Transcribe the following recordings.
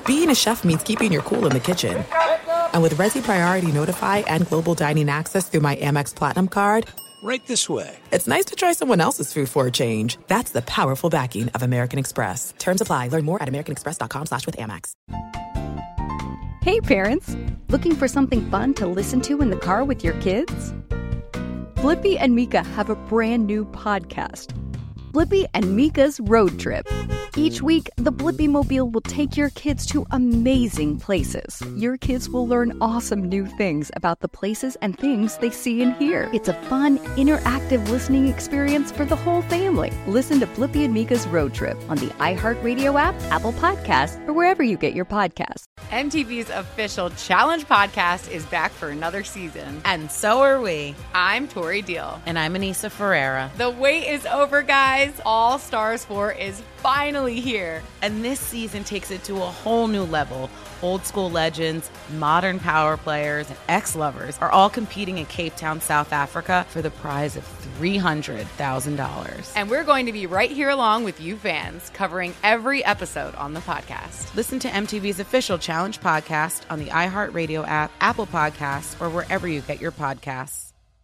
being a chef means keeping your cool in the kitchen. And with Resi Priority Notify and Global Dining Access through my Amex Platinum card, right this way. It's nice to try someone else's food for a change. That's the powerful backing of American Express. Terms apply. Learn more at americanexpress.com/withAmex. Hey parents, looking for something fun to listen to in the car with your kids? Blippi and Mika have a brand new podcast, Blippi and Mika's Road Trip. Each week, the Blippi Mobile will take your kids to amazing places. Your kids will learn awesome new things about the places and things they see and hear. It's a fun, interactive listening experience for the whole family. Listen to Blippi and Mika's Road Trip on the iHeartRadio app, Apple Podcasts, or wherever you get your podcasts. MTV's official Challenge podcast is back for another season. And so are we. I'm Tori Deal. And I'm Anissa Ferreira. The wait is over, guys. All Stars 4 is finally here. And this season takes it to a whole new level. Old school legends, modern power players, and ex-lovers are all competing in Cape Town, South Africa for the prize of $300,000. And we're going to be right here along with you fans, covering every episode on the podcast. Listen to MTV's official Challenge podcast on the iHeartRadio app, Apple Podcasts, or wherever you get your podcasts.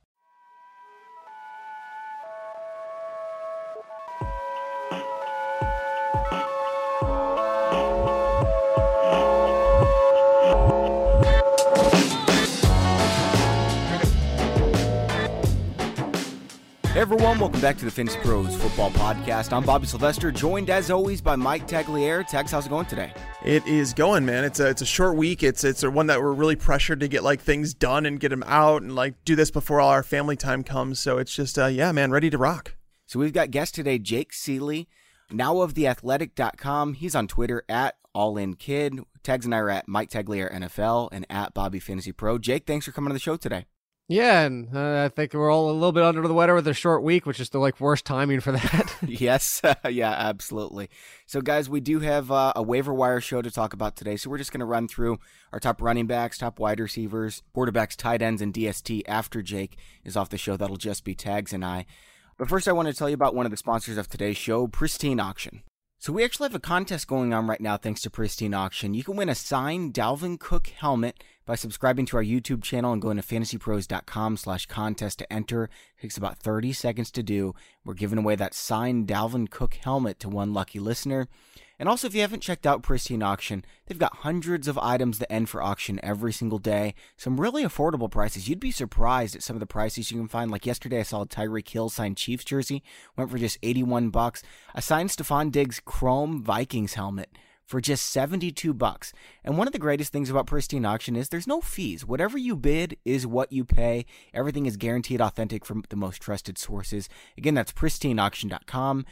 Hey everyone, welcome back to the Fantasy Pros Football Podcast. I'm Bobby Sylvester, joined as always by Mike Tagliere. Tags, how's it going today? It is going, man. It's a short week. It's one that we're really pressured to get like things done and get them out and like do this before all our family time comes. So it's just yeah, man, ready to rock. So we've got guest today, Jake Seeley, now of theathletic.com. He's on Twitter at AllInKid. Tags and I are at Mike Tagliere NFL and at Bobby Fantasy Pro. Jake, thanks for coming on the show today. Yeah, and I think we're all a little bit under the weather with a short week, which is the worst timing for that. Yes, yeah, absolutely. So, guys, we do have a waiver wire show to talk about today. So we're just going to run through our top running backs, top wide receivers, quarterbacks, tight ends, and DST. After Jake is off the show, that'll just be Tags and I. But first, I want to tell you about one of the sponsors of today's show, Pristine Auction. So we actually have a contest going on right now thanks to Pristine Auction. You can win a signed Dalvin Cook helmet by subscribing to our YouTube channel and going to fantasypros.com/contest to enter. It takes about 30 seconds to do. We're giving away that signed Dalvin Cook helmet to one lucky listener. And also, if you haven't checked out Pristine Auction, they've got hundreds of items that end for auction every single day. Some really affordable prices. You'd be surprised at some of the prices you can find. Like yesterday, I saw a Tyreek Hill signed Chiefs jersey. Went for just $81. A signed Stephon Diggs Chrome Vikings helmet for just $72. And one of the greatest things about Pristine Auction is there's no fees. Whatever you bid is what you pay. Everything is guaranteed authentic from the most trusted sources. Again, that's pristineauction.com,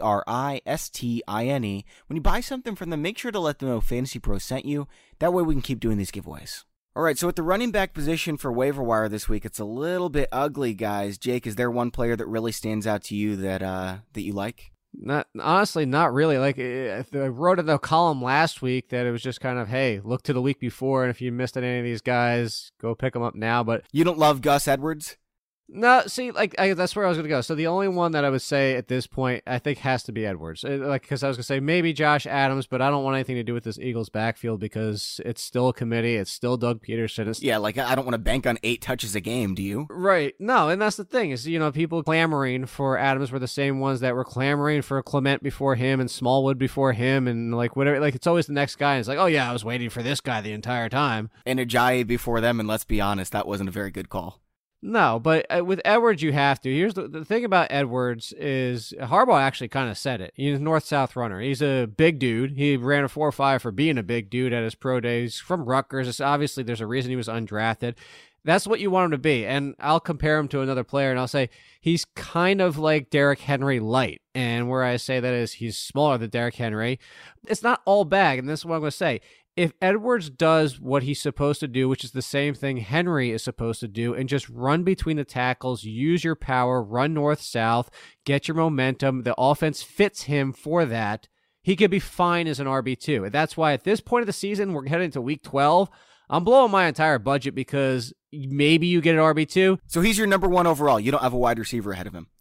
Pristine. When you buy something from them, make sure to let them know Fantasy Pros sent you. That way we can keep doing these giveaways. All right, so at the running back position for waiver wire this week, it's a little bit ugly, guys. Jake, is there one player that really stands out to you that you like? Honestly, not really. Like I wrote in the column last week that it was just kind of, hey, look to the week before, and if you missed any of these guys, go pick them up now. But you don't love Gus Edwards? No, see, that's where I was going to go. So the only one that I would say at this point, I think has to be Edwards. Because I was going to say maybe Josh Adams, but I don't want anything to do with this Eagles backfield because it's still a committee. It's still Doug Peterson. Yeah, I don't want to bank on 8 touches a game, do you? Right. No, and that's the thing is, people clamoring for Adams were the same ones that were clamoring for Clement before him and Smallwood before him and whatever. It's always the next guy. And it's like, oh yeah, I was waiting for this guy the entire time. And Ajayi before them, and let's be honest, that wasn't a very good call. No, but with Edwards, you have to. Here's the thing about Edwards is Harbaugh actually kind of said it. He's a north-south runner. He's a big dude. He ran a 4.5 for being a big dude at his pro days. From Rutgers. Obviously, there's a reason he was undrafted. That's what you want him to be. And I'll compare him to another player, and I'll say he's kind of like Derrick Henry light. And where I say that is he's smaller than Derrick Henry. It's not all bad, and this is what I'm going to say. If Edwards does what he's supposed to do, which is the same thing Henry is supposed to do, and just run between the tackles, use your power, run north-south, get your momentum, the offense fits him for that, he could be fine as an RB2. And that's why at this point of the season, we're heading to week 12, I'm blowing my entire budget because maybe you get an RB2. So he's your number one overall. You don't have a wide receiver ahead of him.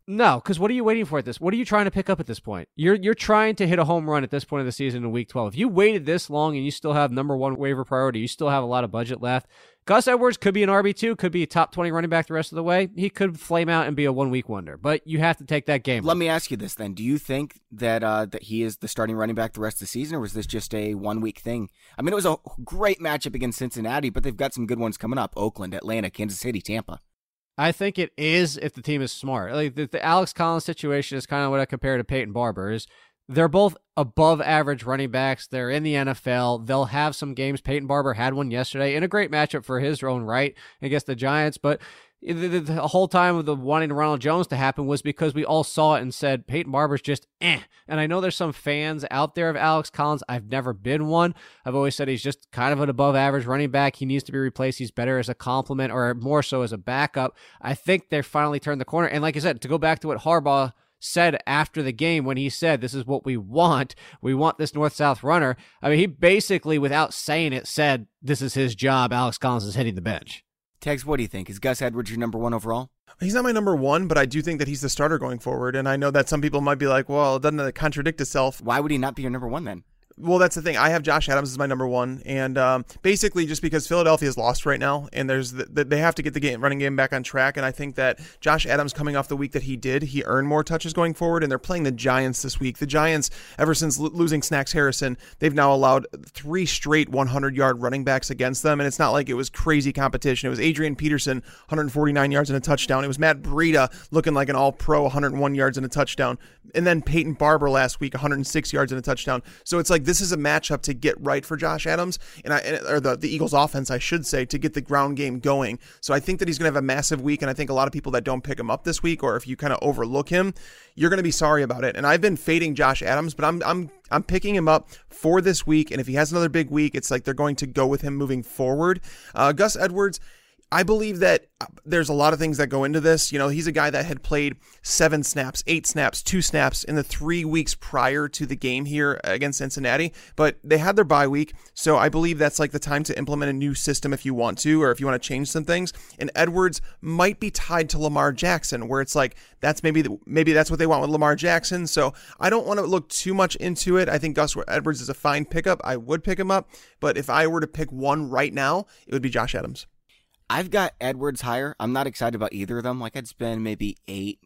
No, because what are you waiting for at this? What are you trying to pick up at this point? You're trying to hit a home run at this point of the season in week 12. If you waited this long and you still have number one waiver priority, you still have a lot of budget left. Gus Edwards could be an RB2, could be a top 20 running back the rest of the way. He could flame out and be a 1 week wonder, but you have to take that game. Let me ask you this then. Do you think that that he is the starting running back the rest of the season, or was this just a 1 week thing? I mean, it was a great matchup against Cincinnati, but they've got some good ones coming up. Oakland, Atlanta, Kansas City, Tampa. I think it is if the team is smart. Like the Alex Collins situation is kind of what I compare to Peyton Barber. Is they're both above average running backs. They're in the NFL. They'll have some games. Peyton Barber had one yesterday in a great matchup for his own right against the Giants. But the whole time of the wanting Ronald Jones to happen was because we all saw it and said Peyton Barber's just eh. And I know there's some fans out there of Alex Collins. I've never been one. I've always said he's just kind of an above average running back. He needs to be replaced. He's better as a complement or more so as a backup. I think they finally turned the corner. And like I said, to go back to what Harbaugh said after the game when he said, this is what we want this north-south runner. I mean, he basically, without saying it, said this is his job. Alex Collins is hitting the bench. Tegs, what do you think? Is Gus Edwards your number one overall? He's not my number one, but I do think that he's the starter going forward. And I know that some people might be like, well, doesn't that contradict itself? Why would he not be your number one then? Well, that's the thing. I have Josh Adams as my number one, and basically just because Philadelphia is lost right now, and they have to get the running game back on track, and I think that Josh Adams coming off the week that he earned more touches going forward, and they're playing the Giants this week. The Giants, ever since losing Snacks Harrison, they've now allowed 3 straight 100-yard running backs against them, and it's not like it was crazy competition. It was Adrian Peterson, 149 yards and a touchdown. It was Matt Breida looking like an all-pro, 101 yards and a touchdown, and then Peyton Barber last week, 106 yards and a touchdown. So it's like this is a matchup to get right for Josh Adams, or the Eagles offense, I should say, to get the ground game going. So I think that he's going to have a massive week, and I think a lot of people that don't pick him up this week, or if you kind of overlook him, you're going to be sorry about it. And I've been fading Josh Adams, but I'm picking him up for this week, and if he has another big week, it's like they're going to go with him moving forward. Gus Edwards, I believe that there's a lot of things that go into this. You know, he's a guy that had played 7 snaps, 8 snaps, 2 snaps in the 3 weeks prior to the game here against Cincinnati, but they had their bye week. So I believe that's like the time to implement a new system if you want to, or if you want to change some things. And Edwards might be tied to Lamar Jackson, where it's like, that's maybe that's what they want with Lamar Jackson. So I don't want to look too much into it. I think Gus Edwards is a fine pickup. I would pick him up, but if I were to pick one right now, it would be Josh Adams. I've got Edwards higher. I'm not excited about either of them. Like, I'd spend maybe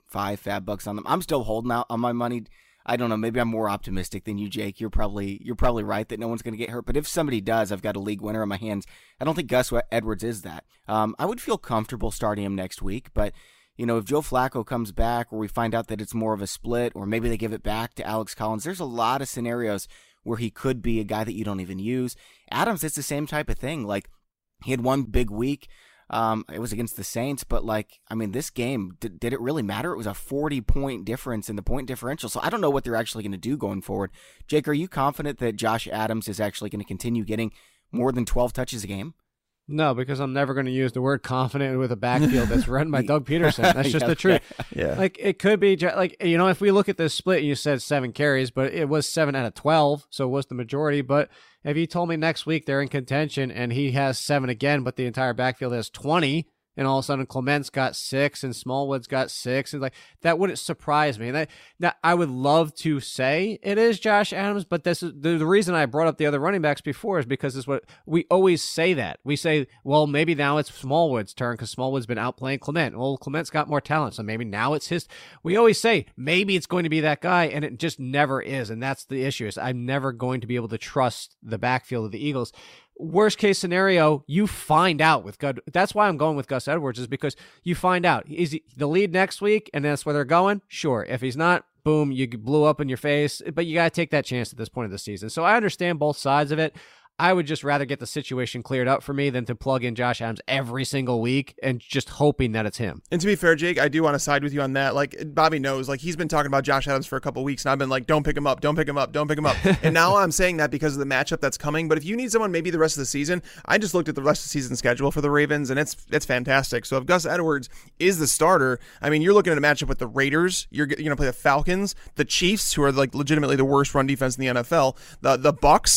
$5 bucks on them. I'm still holding out on my money. I don't know. Maybe I'm more optimistic than you, Jake. You're probably right that no one's going to get hurt. But if somebody does, I've got a league winner on my hands. I don't think Gus Edwards is that. I would feel comfortable starting him next week. But, you know, if Joe Flacco comes back, or we find out that it's more of a split, or maybe they give it back to Alex Collins, there's a lot of scenarios where he could be a guy that you don't even use. Adams, it's the same type of thing. Like, he had one big week. It was against the Saints, but this game, did it really matter? It was a 40-point difference in the point differential, so I don't know what they're actually going to do going forward. Jake, are you confident that Josh Adams is actually going to continue getting more than 12 touches a game? No, because I'm never going to use the word confident with a backfield that's run by Doug Peterson. That's just the truth. Yeah. Like, it could be, like, you know, if we look at this split, you said 7 carries, but it was 7 out of 12, so it was the majority. But if you told me next week they're in contention and he has 7 again, but the entire backfield has 20, and all of a sudden Clement's got 6 and Smallwood's got 6, and like, that wouldn't surprise me. And now I would love to say it is Josh Adams, but this is the reason I brought up the other running backs before is because it's what we always say. That we say, well, maybe now it's Smallwood's turn because Smallwood's been outplaying Clement. Well, Clement's got more talent, so maybe now it's his. We always say maybe it's going to be that guy, and it just never is, and that's the issue. Is I'm never going to be able to trust the backfield of the Eagles. Worst case scenario, you find out with Gus. That's why I'm going with Gus Edwards, is because you find out. Is he the lead next week and that's where they're going? Sure. If he's not, boom, you blew up in your face. But you got to take that chance at this point of the season. So I understand both sides of it. I would just rather get the situation cleared up for me than to plug in Josh Adams every single week and just hoping that it's him. And to be fair, Jake, I do want to side with you on that. Like, Bobby knows, like, he's been talking about Josh Adams for a couple weeks, and I've been like, don't pick him up, don't pick him up, don't pick him up. And now I'm saying that because of the matchup that's coming. But if you need someone maybe the rest of the season, I just looked at the rest of the season schedule for the Ravens, and it's fantastic. So if Gus Edwards is the starter, I mean, you're looking at a matchup with the Raiders. You're going to play the Falcons, the Chiefs, who are like legitimately the worst run defense in the NFL, the Bucks,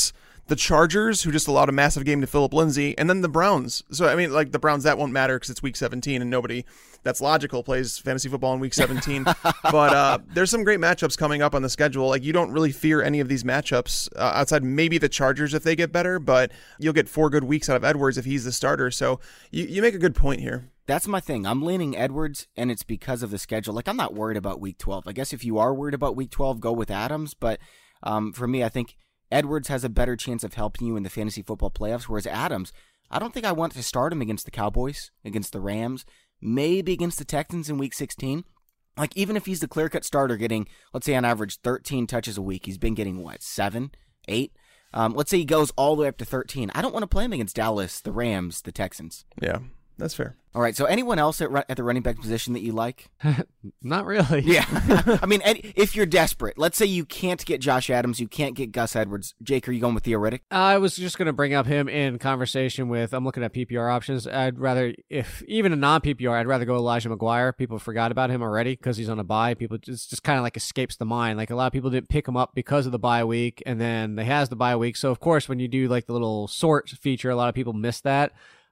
the Chargers, who just allowed a massive game to Phillip Lindsay, and then the Browns. So, I mean, like the Browns, that won't matter because it's week 17 and nobody that's logical plays fantasy football in week 17. But there's some great matchups coming up on the schedule. Like, you don't really fear any of these matchups outside maybe the Chargers if they get better, but you'll get 4 good weeks out of Edwards if he's the starter. So you make a good point here. That's my thing. I'm leaning Edwards, and it's because of the schedule. Like, I'm not worried about week 12. I guess if you are worried about week 12, go with Adams. But for me, I think Edwards has a better chance of helping you in the fantasy football playoffs, whereas Adams, I don't think I want to start him against the Cowboys, against the Rams, maybe against the Texans in week 16. Like, even if he's the clear-cut starter getting, let's say on average, 13 touches a week, he's been getting, 7, 8? Let's say he goes all the way up to 13. I don't want to play him against Dallas, the Rams, the Texans. Yeah, that's fair. All right, so anyone else at the running back position that you like? Not really. Yeah. I mean, if you're desperate, let's say you can't get Josh Adams, you can't get Gus Edwards. Jake, are you going with Theo Riddick? I was just going to bring up him in conversation with, I'm looking at PPR options. I'd rather, if even a non-PPR, I'd rather go Elijah McGuire. People forgot about him already because he's on a bye. People just kind of like escapes the mind. Like, a lot of people didn't pick him up because of the bye week, and then they has the bye week. So, of course, when you do like the little sort feature, a lot of people miss that.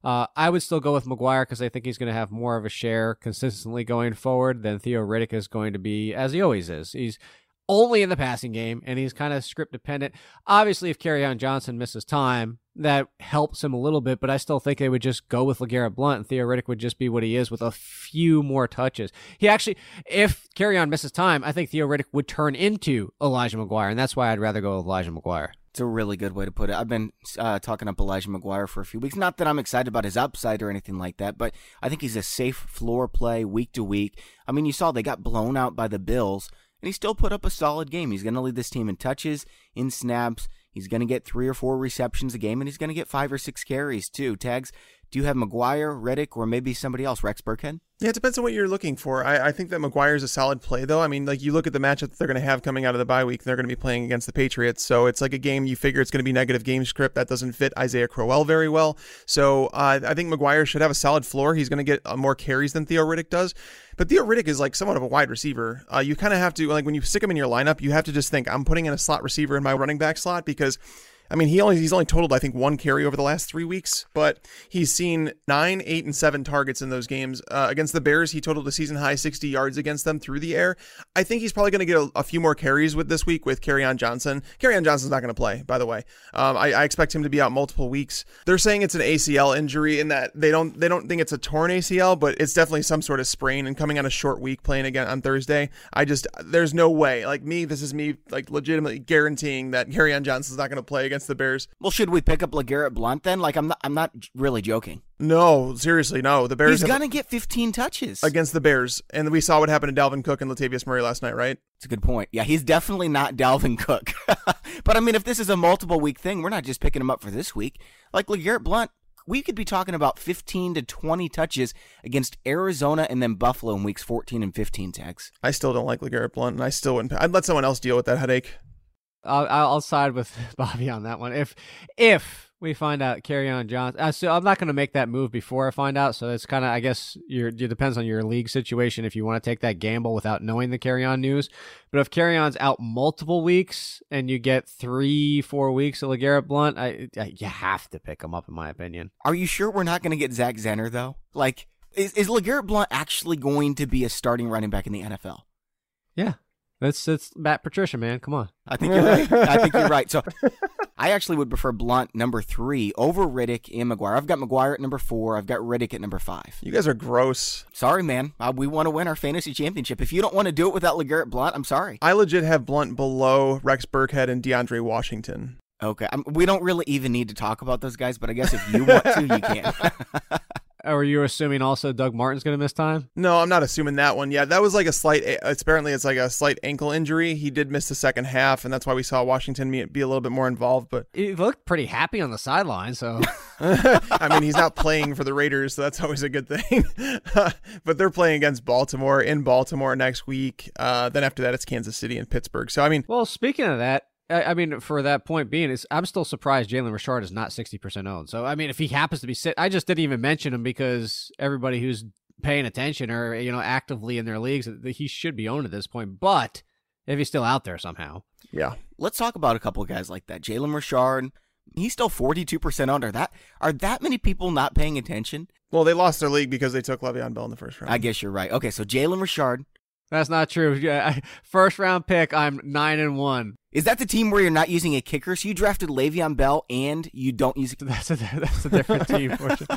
I would still go with McGuire because I think he's going to have more of a share consistently going forward than Theo Riddick is going to be, as he always is. He's only in the passing game, and he's kind of script dependent. Obviously, if Kerryon Johnson misses time, that helps him a little bit, but I still think they would just go with LeGarrette Blount, and Theo Riddick would just be what he is with a few more touches. He actually, if Kerryon misses time, I think Theo Riddick would turn into Elijah McGuire, and that's why I'd rather go with Elijah McGuire. It's a really good way to put it. I've been talking up Elijah McGuire for a few weeks. Not that I'm excited about his upside or anything like that, but I think he's a safe floor play week to week. I mean, you saw they got blown out by the Bills, and he still put up a solid game. He's going to lead this team in touches, in snaps. He's going to get 3 or 4 receptions a game, and he's going to get 5 or 6 carries too. Tags, do you have McGuire, Riddick, or maybe somebody else, Rex Burkhead? Yeah, it depends on what you're looking for. I think that McGuire is a solid play, though. I mean, like, you look at the matchup that they're going to have coming out of the bye week, they're going to be playing against the Patriots. So it's like a game you figure it's going to be negative game script. That doesn't fit Isaiah Crowell very well. So I think McGuire should have a solid floor. He's going to get more carries than Theo Riddick does. But Theo Riddick is like somewhat of a wide receiver. You kind of have to, like, when you stick him in your lineup, you have to just think, I'm putting in a slot receiver in my running back slot because, I mean, he's only totaled, I think, 1 carry over the last 3 weeks, but he's seen 9, 8, and 7 targets in those games. Against the Bears, he totaled a season-high 60 yards against them through the air. I think he's probably going to get a few more carries with this week with Kerryon Johnson. Kerryon Johnson's not going to play, by the way. I expect him to be out multiple weeks. They're saying it's an ACL injury in that they don't think it's a torn ACL, but it's definitely some sort of sprain, and coming on a short week playing again on Thursday, there's no way. Like, this is me like legitimately guaranteeing that Kerryon Johnson's not going to play against the Bears. Well, should we pick up LeGarrette Blount then? Like, I'm not really joking. No, seriously, no. The Bears. He's gonna get 15 touches against the Bears, and we saw what happened to Dalvin Cook and Latavius Murray last night, right? That's a good point. Yeah, he's definitely not Dalvin Cook. But I mean, if this is a multiple week thing, we're not just picking him up for this week. Like LeGarrette Blount, we could be talking about 15 to 20 touches against Arizona and then Buffalo in weeks 14 and 15. Tags. I still don't like LeGarrette Blount, and I still wouldn't. I'd let someone else deal with that headache. I'll side with Bobby on that one. If we find out Kerryon Johnson, so I'm not going to make that move before I find out. So it's kind of, I guess, it depends on your league situation if you want to take that gamble without knowing the Kerryon news. But if Kerryon's out multiple weeks and you get 3-4 weeks of LeGarrette Blount, you have to pick him up, in my opinion. Are you sure we're not going to get Zach Zenner though? Like, is LeGarrette Blount actually going to be a starting running back in the NFL? Yeah. It's Matt Patricia, man. Come on. I think you're right. So I actually would prefer Blount number 3 over Riddick and McGuire. I've got McGuire at number 4. I've got Riddick at number 5. You guys are gross. Sorry, man. We want to win our fantasy championship. If you don't want to do it without LeGarrette Blount, I'm sorry. I legit have Blount below Rex Burkhead and DeAndre Washington. Okay. We don't really even need to talk about those guys, but I guess if you want to, you can. Are you assuming also Doug Martin's going to miss time? No, I'm not assuming that one. Yeah, that was like apparently it's like a slight ankle injury. He did miss the second half, and that's why we saw Washington be a little bit more involved. But he looked pretty happy on the sideline, so. I mean, he's not playing for the Raiders, so that's always a good thing. But they're playing against Baltimore in Baltimore next week. Then after that, it's Kansas City and Pittsburgh. So, I mean. Well, speaking of that, I mean, for that point being, I'm still surprised Jalen Richard is not 60% owned. So, I mean, if he happens to be I just didn't even mention him because everybody who's paying attention or, actively in their leagues, he should be owned at this point. But if he's still out there somehow. Yeah. Let's talk about a couple of guys like that. Jalen Richard, He's still 42% owned. Are that many people not paying attention? Well, they lost their league because they took Le'Veon Bell in the first round. I guess you're right. Okay, so Jalen Richard. That's not true. Yeah, first round pick, I'm 9-1. Is that the team where you're not using a kicker? So you drafted Le'Veon Bell and you don't use a That's a different team.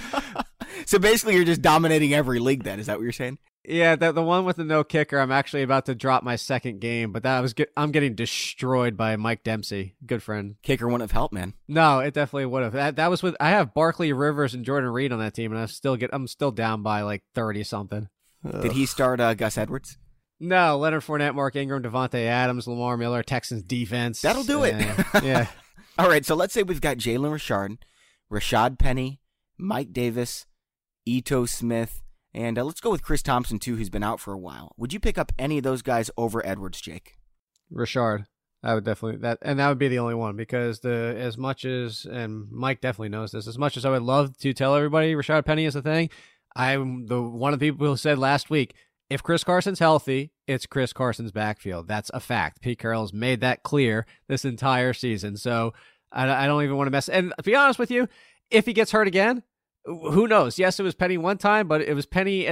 So basically you're just dominating every league then. Is that what you're saying? Yeah, the one with the no kicker, I'm actually about to drop my second game, but I'm getting destroyed by Mike Dempsey. Good friend. Kicker wouldn't have helped, man. No, it definitely would have. That was with I have Barkley, Rivers, and Jordan Reed on that team, and I'm still down by like 30 something. Did he start Gus Edwards? No, Leonard Fournette, Mark Ingram, Devontae Adams, Lamar Miller, Texans defense. That'll do it. Yeah. All right, so let's say we've got Jalen Richard, Rashad Penny, Mike Davis, Ito Smith, and let's go with Chris Thompson, too, who's been out for a while. Would you pick up any of those guys over Edwards, Jake? Richard. I would definitely that would be the only one because as much as, and Mike definitely knows this, as much as I would love to tell everybody Rashad Penny is the thing, I'm one of the people who said last week, if Chris Carson's healthy, it's Chris Carson's backfield. That's a fact. Pete Carroll's made that clear this entire season. So I don't even want to mess. And to be honest with you, if he gets hurt again, who knows? Yes, it was Penny one time, but it was Penny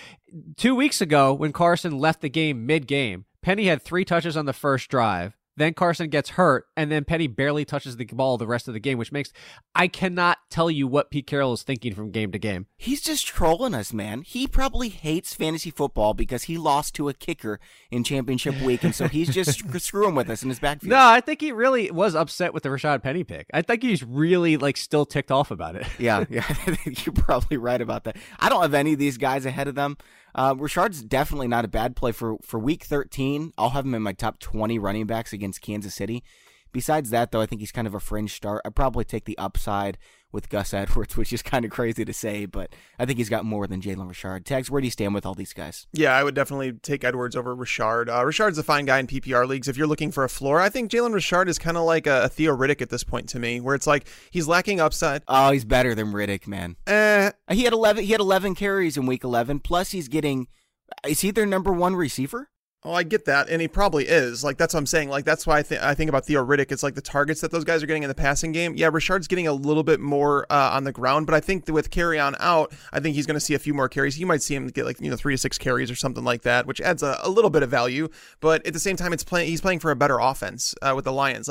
2 weeks ago when Carson left the game mid-game. Penny had 3 touches on the first drive. Then Carson gets hurt, and then Penny barely touches the ball the rest of the game, which makes I cannot tell you what Pete Carroll is thinking from game to game. He's just trolling us, man. He probably hates fantasy football because he lost to a kicker in championship week, and so he's just screwing with us in his backfield. No, I think he really was upset with the Rashad Penny pick. I think he's really still ticked off about it. Yeah, I think you're probably right about that. I don't have any of these guys ahead of them. Rashard's definitely not a bad play for week 13. I'll have him in my top 20 running backs against Kansas City. Besides that, though, I think he's kind of a fringe start. I'd probably take the upside with Gus Edwards, which is kind of crazy to say, but I think he's got more than Jalen Richard. Tags, where do you stand with all these guys? Yeah, I would definitely take Edwards over Richard. Richard's a fine guy in PPR leagues. If you're looking for a floor, I think Jalen Richard is kind of like a Theo Riddick at this point to me, where it's like he's lacking upside. Oh, he's better than Riddick, man. He had 11 carries in week 11, plus he's getting... Is he their number one receiver? Oh, I get that, and he probably is. That's what I'm saying. That's why I think about Theo Riddick. It's like the targets that those guys are getting in the passing game. Yeah, Richard's getting a little bit more on the ground, but I think that with carry on out, I think he's going to see a few more carries. You might see him get 3 to 6 carries or something like that, which adds a little bit of value. But at the same time, he's playing for a better offense with the Lions.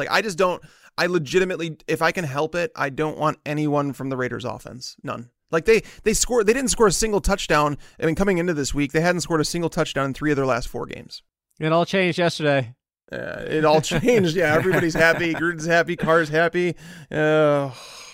I legitimately, if I can help it, I don't want anyone from the Raiders offense. None. They didn't score a single touchdown. I mean, coming into this week, they hadn't scored a single touchdown in 3 of their last 4 games. It all changed yesterday. It all changed. Yeah, everybody's happy. Gruden's happy. Carr's happy. Yeah.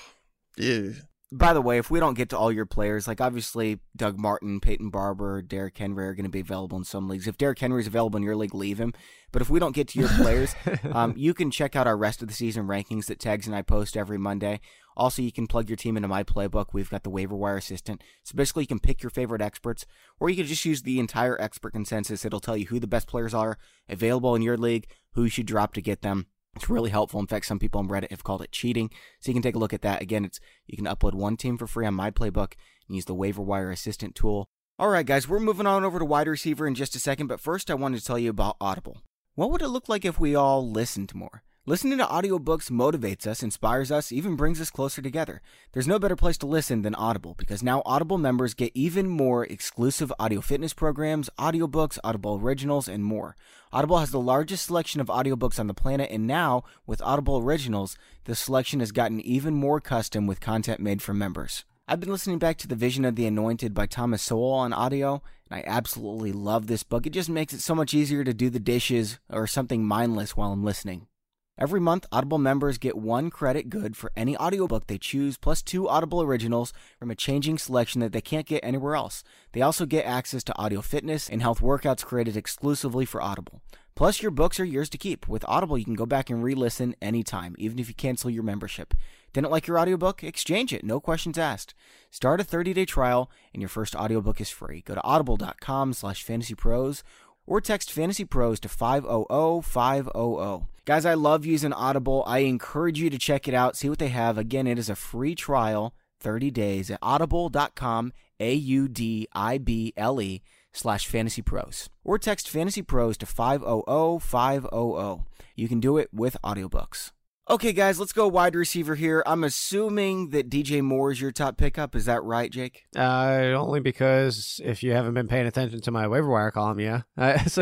By the way, if we don't get to all your players, obviously Doug Martin, Peyton Barber, Derrick Henry are going to be available in some leagues. If Derrick Henry is available in your league, leave him. But if we don't get to your players, you can check out our rest of the season rankings that Tags and I post every Monday. Also, you can plug your team into my playbook. We've got the waiver wire assistant. So basically, you can pick your favorite experts, or you can just use the entire expert consensus. It'll tell you who the best players are available in your league, who you should drop to get them. It's really helpful. In fact, some people on Reddit have called it cheating. So you can take a look at that. Again, you can upload one team for free on my playbook and use the waiver wire assistant tool. All right, guys, we're moving on over to wide receiver in just a second. But first, I wanted to tell you about Audible. What would it look like if we all listened more? Listening to audiobooks motivates us, inspires us, even brings us closer together. There's no better place to listen than Audible, because now Audible members get even more exclusive audio fitness programs, audiobooks, Audible Originals, and more. Audible has the largest selection of audiobooks on the planet, and now, with Audible Originals, the selection has gotten even more custom with content made for members. I've been listening back to The Vision of the Anointed by Thomas Sowell on audio, and I absolutely love this book. It just makes it so much easier to do the dishes or something mindless while I'm listening. Every month, Audible members get 1 credit good for any audiobook they choose, plus 2 Audible Originals from a changing selection that they can't get anywhere else. They also get access to audio fitness and health workouts created exclusively for Audible. Plus, your books are yours to keep. With Audible, you can go back and re-listen anytime, even if you cancel your membership. Didn't like your audiobook? Exchange it. No questions asked. Start a 30-day trial, and your first audiobook is free. Go to audible.com/fantasypros or text Fantasy Pros to 500-500. Guys, I love using Audible. I encourage you to check it out. See what they have. Again, it is a free trial, 30 days at audible.com, AUDIBLE/fantasypros. Or text Fantasy Pros to 500-500. You can do it with audiobooks. Okay, guys, let's go wide receiver here. I'm assuming that DJ Moore is your top pickup. Is that right, Jake? Only because if you haven't been paying attention to my waiver wire column, yeah. So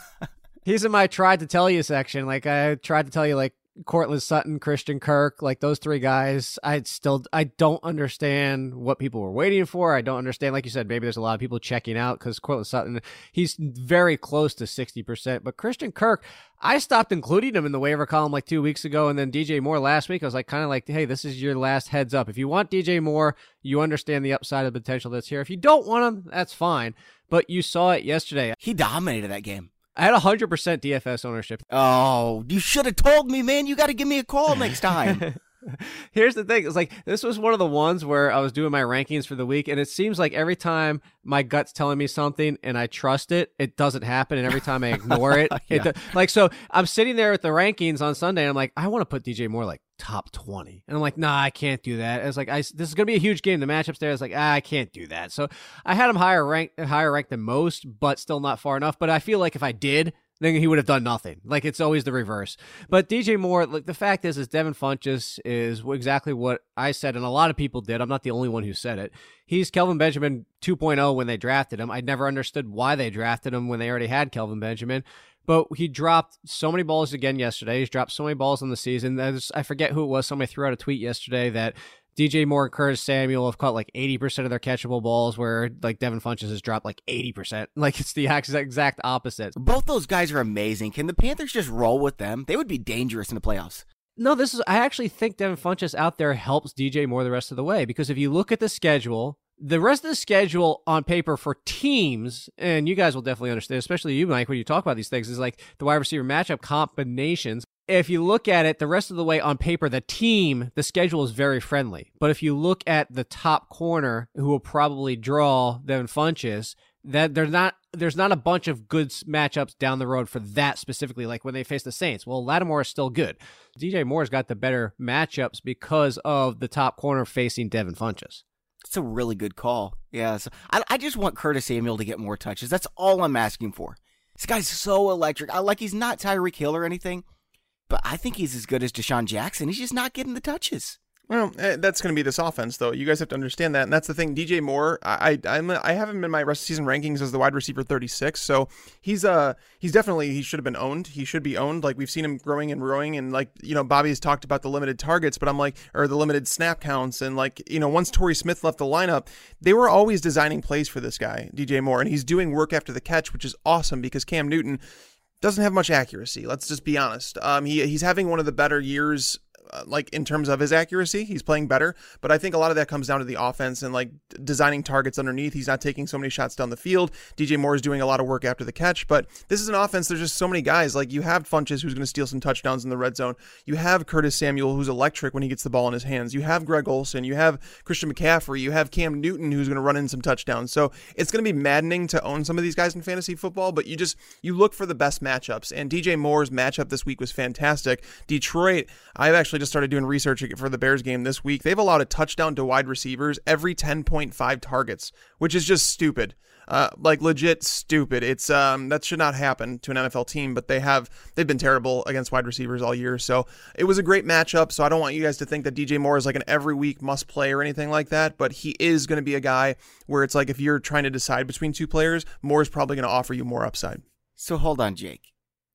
he's in my tried to tell you section. Like, I tried to tell you, like, Cortland Sutton, Christian Kirk, like those three guys, I don't understand what people were waiting for. I don't understand, like you said, maybe there's a lot of people checking out because Cortland Sutton, he's very close to 60%. But Christian Kirk, I stopped including him in the waiver column like 2 weeks ago. And then DJ Moore last week, I was like, kind of like, hey, this is your last heads up. If you want DJ Moore, you understand the upside of the potential that's here. If you don't want him, that's fine. But you saw it yesterday. He dominated that game. I had 100% DFS ownership. Oh, you should have told me, man. You got to give me a call next time. Here's the thing. It's like, this was one of the ones where I was doing my rankings for the week, and it seems like every time my gut's telling me something and I trust it, it doesn't happen. And every time I ignore it, so I'm sitting there with the rankings on Sunday, and I'm like, I want to put DJ Moore like top 20. And I'm like, nah, I can't do that. It's like, this is going to be a huge game. The matchups there is like, I can't do that. So I had him higher ranked than most, but still not far enough. But I feel like if I did, then he would have done nothing. Like, it's always the reverse. But DJ Moore, like, the fact is Devin Funchess is exactly what I said, and a lot of people did. I'm not the only one who said it. He's Kelvin Benjamin 2.0 when they drafted him. I never understood why they drafted him when they already had Kelvin Benjamin. But he dropped so many balls again yesterday. He's dropped so many balls in the season. I forget who it was. Somebody threw out a tweet yesterday that DJ Moore and Curtis Samuel have caught like 80% of their catchable balls, where like Devin Funchess has dropped like 80%. Like, it's the exact opposite. Both those guys are amazing. Can the Panthers just roll with them? They would be dangerous in the playoffs. No, I actually think Devin Funchess out there helps DJ Moore the rest of the way, because if you look at the schedule, the rest of the schedule on paper for teams, and you guys will definitely understand, especially you, Mike, when you talk about these things, is like the wide receiver matchup combinations. If you look at it the rest of the way on paper, the schedule is very friendly. But if you look at the top corner, who will probably draw Devin Funchess, that there's not a bunch of good matchups down the road for that specifically, like when they face the Saints. Well, Lattimore is still good. DJ Moore's got the better matchups because of the top corner facing Devin Funchess. It's a really good call. Yeah, so I just want Curtis Samuel to get more touches. That's all I'm asking for. This guy's so electric. He's not Tyreek Hill or anything, but I think he's as good as Deshaun Jackson. He's just not getting the touches. Well, that's going to be this offense, though. You guys have to understand that, and that's the thing. DJ Moore, I have him in my rest of season rankings as the wide receiver 36, so he's definitely, he should have been owned. He should be owned. Like, we've seen him growing, and like, Bobby has talked about the limited targets, but I'm like, or the limited snap counts, and like, once Torrey Smith left the lineup, they were always designing plays for this guy, DJ Moore, and he's doing work after the catch, which is awesome because Cam Newton doesn't have much accuracy. Let's just be honest. He's having one of the better years. Like, in terms of his accuracy, he's playing better, but I think a lot of that comes down to the offense and like designing targets underneath. He's not taking so many shots down the field. DJ Moore is doing a lot of work after the catch, but this is an offense. There's just so many guys. Like, you have Funchess, who's going to steal some touchdowns in the red zone. You have Curtis Samuel, who's electric when he gets the ball in his hands. You have Greg Olsen. You have Christian McCaffrey. You have Cam Newton, who's going to run in some touchdowns. So it's going to be maddening to own some of these guys in fantasy football, but you look for the best matchups, and DJ Moore's matchup this week was fantastic. Detroit, I've actually just started doing research for the Bears game this week. They've allowed a touchdown to wide receivers every 10.5 targets, which is just stupid. Like, legit stupid. It's that should not happen to an NFL team, but they've been terrible against wide receivers all year. So it was a great matchup. So I don't want you guys to think that DJ Moore is like an every week must play or anything like that, but he is going to be a guy where it's like, if you're trying to decide between two players, Moore is probably going to offer you more upside. So hold on, Jake.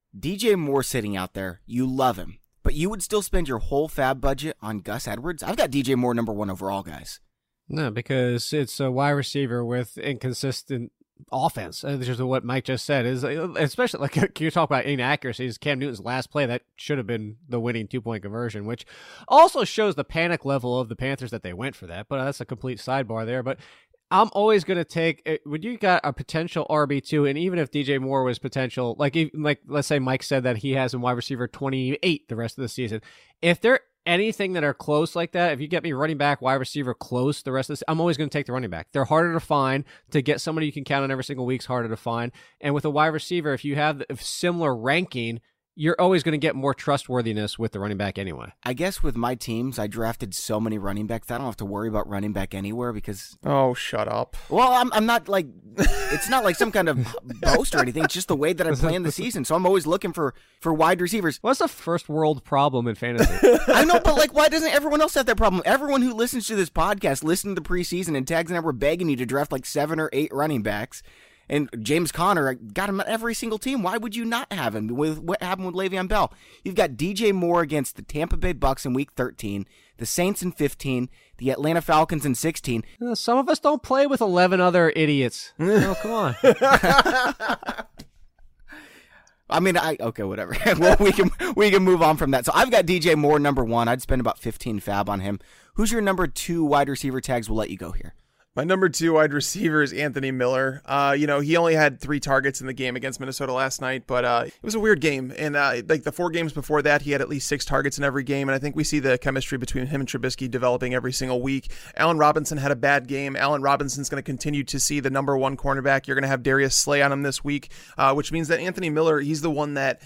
DJ Moore sitting out there, you love him, but you would still spend your whole fab budget on Gus Edwards? I've got DJ Moore number 1 overall, guys. No, because it's a wide receiver with inconsistent offense. This is what Mike just said. Is especially, like, you talk about inaccuracies. Cam Newton's last play, that should have been the winning 2-point conversion, which also shows the panic level of the Panthers that they went for that. But that's a complete sidebar there. But I'm always going to take it when you got a potential RB2, and even if DJ Moore was potential, like let's say Mike said that he has in wide receiver 28 the rest of the season. If they're anything that are close like that, if you get me running back, wide receiver close the rest of this, I'm always going to take the running back. They're harder to find. To get somebody you can count on every single week is harder to find. And with a wide receiver, if you have a similar ranking, you're always going to get more trustworthiness with the running back anyway. I guess with my teams, I drafted so many running backs, I don't have to worry about running back anywhere because... Oh, shut up. Well, I'm not like... It's not like some kind of boast or anything. It's just the way that I plan the season. So I'm always looking for wide receivers. What's a first world problem in fantasy? I know, but like, why doesn't everyone else have that problem? Everyone who listens to this podcast listens to the preseason, and Tags and I were begging you to draft like 7 or 8 running backs. And James Conner, got him on every single team. Why would you not have him with what happened with Le'Veon Bell? You've got DJ Moore against the Tampa Bay Bucks in Week 13, the Saints in 15, the Atlanta Falcons in 16. Some of us don't play with 11 other idiots. Oh, come on. I mean, okay, whatever. Well, we can move on from that. So I've got DJ Moore number 1. I'd spend about 15 fab on him. Who's your number 2 wide receiver? Tags? We'll let you go here. My number 2 wide receiver is Anthony Miller. He only had 3 targets in the game against Minnesota last night, but it was a weird game. And like the 4 games before that, he had at least 6 targets in every game. And I think we see the chemistry between him and Trubisky developing every single week. Allen Robinson had a bad game. Allen Robinson's going to continue to see the number 1 cornerback. You're going to have Darius Slay on him this week, which means that Anthony Miller, he's the one that,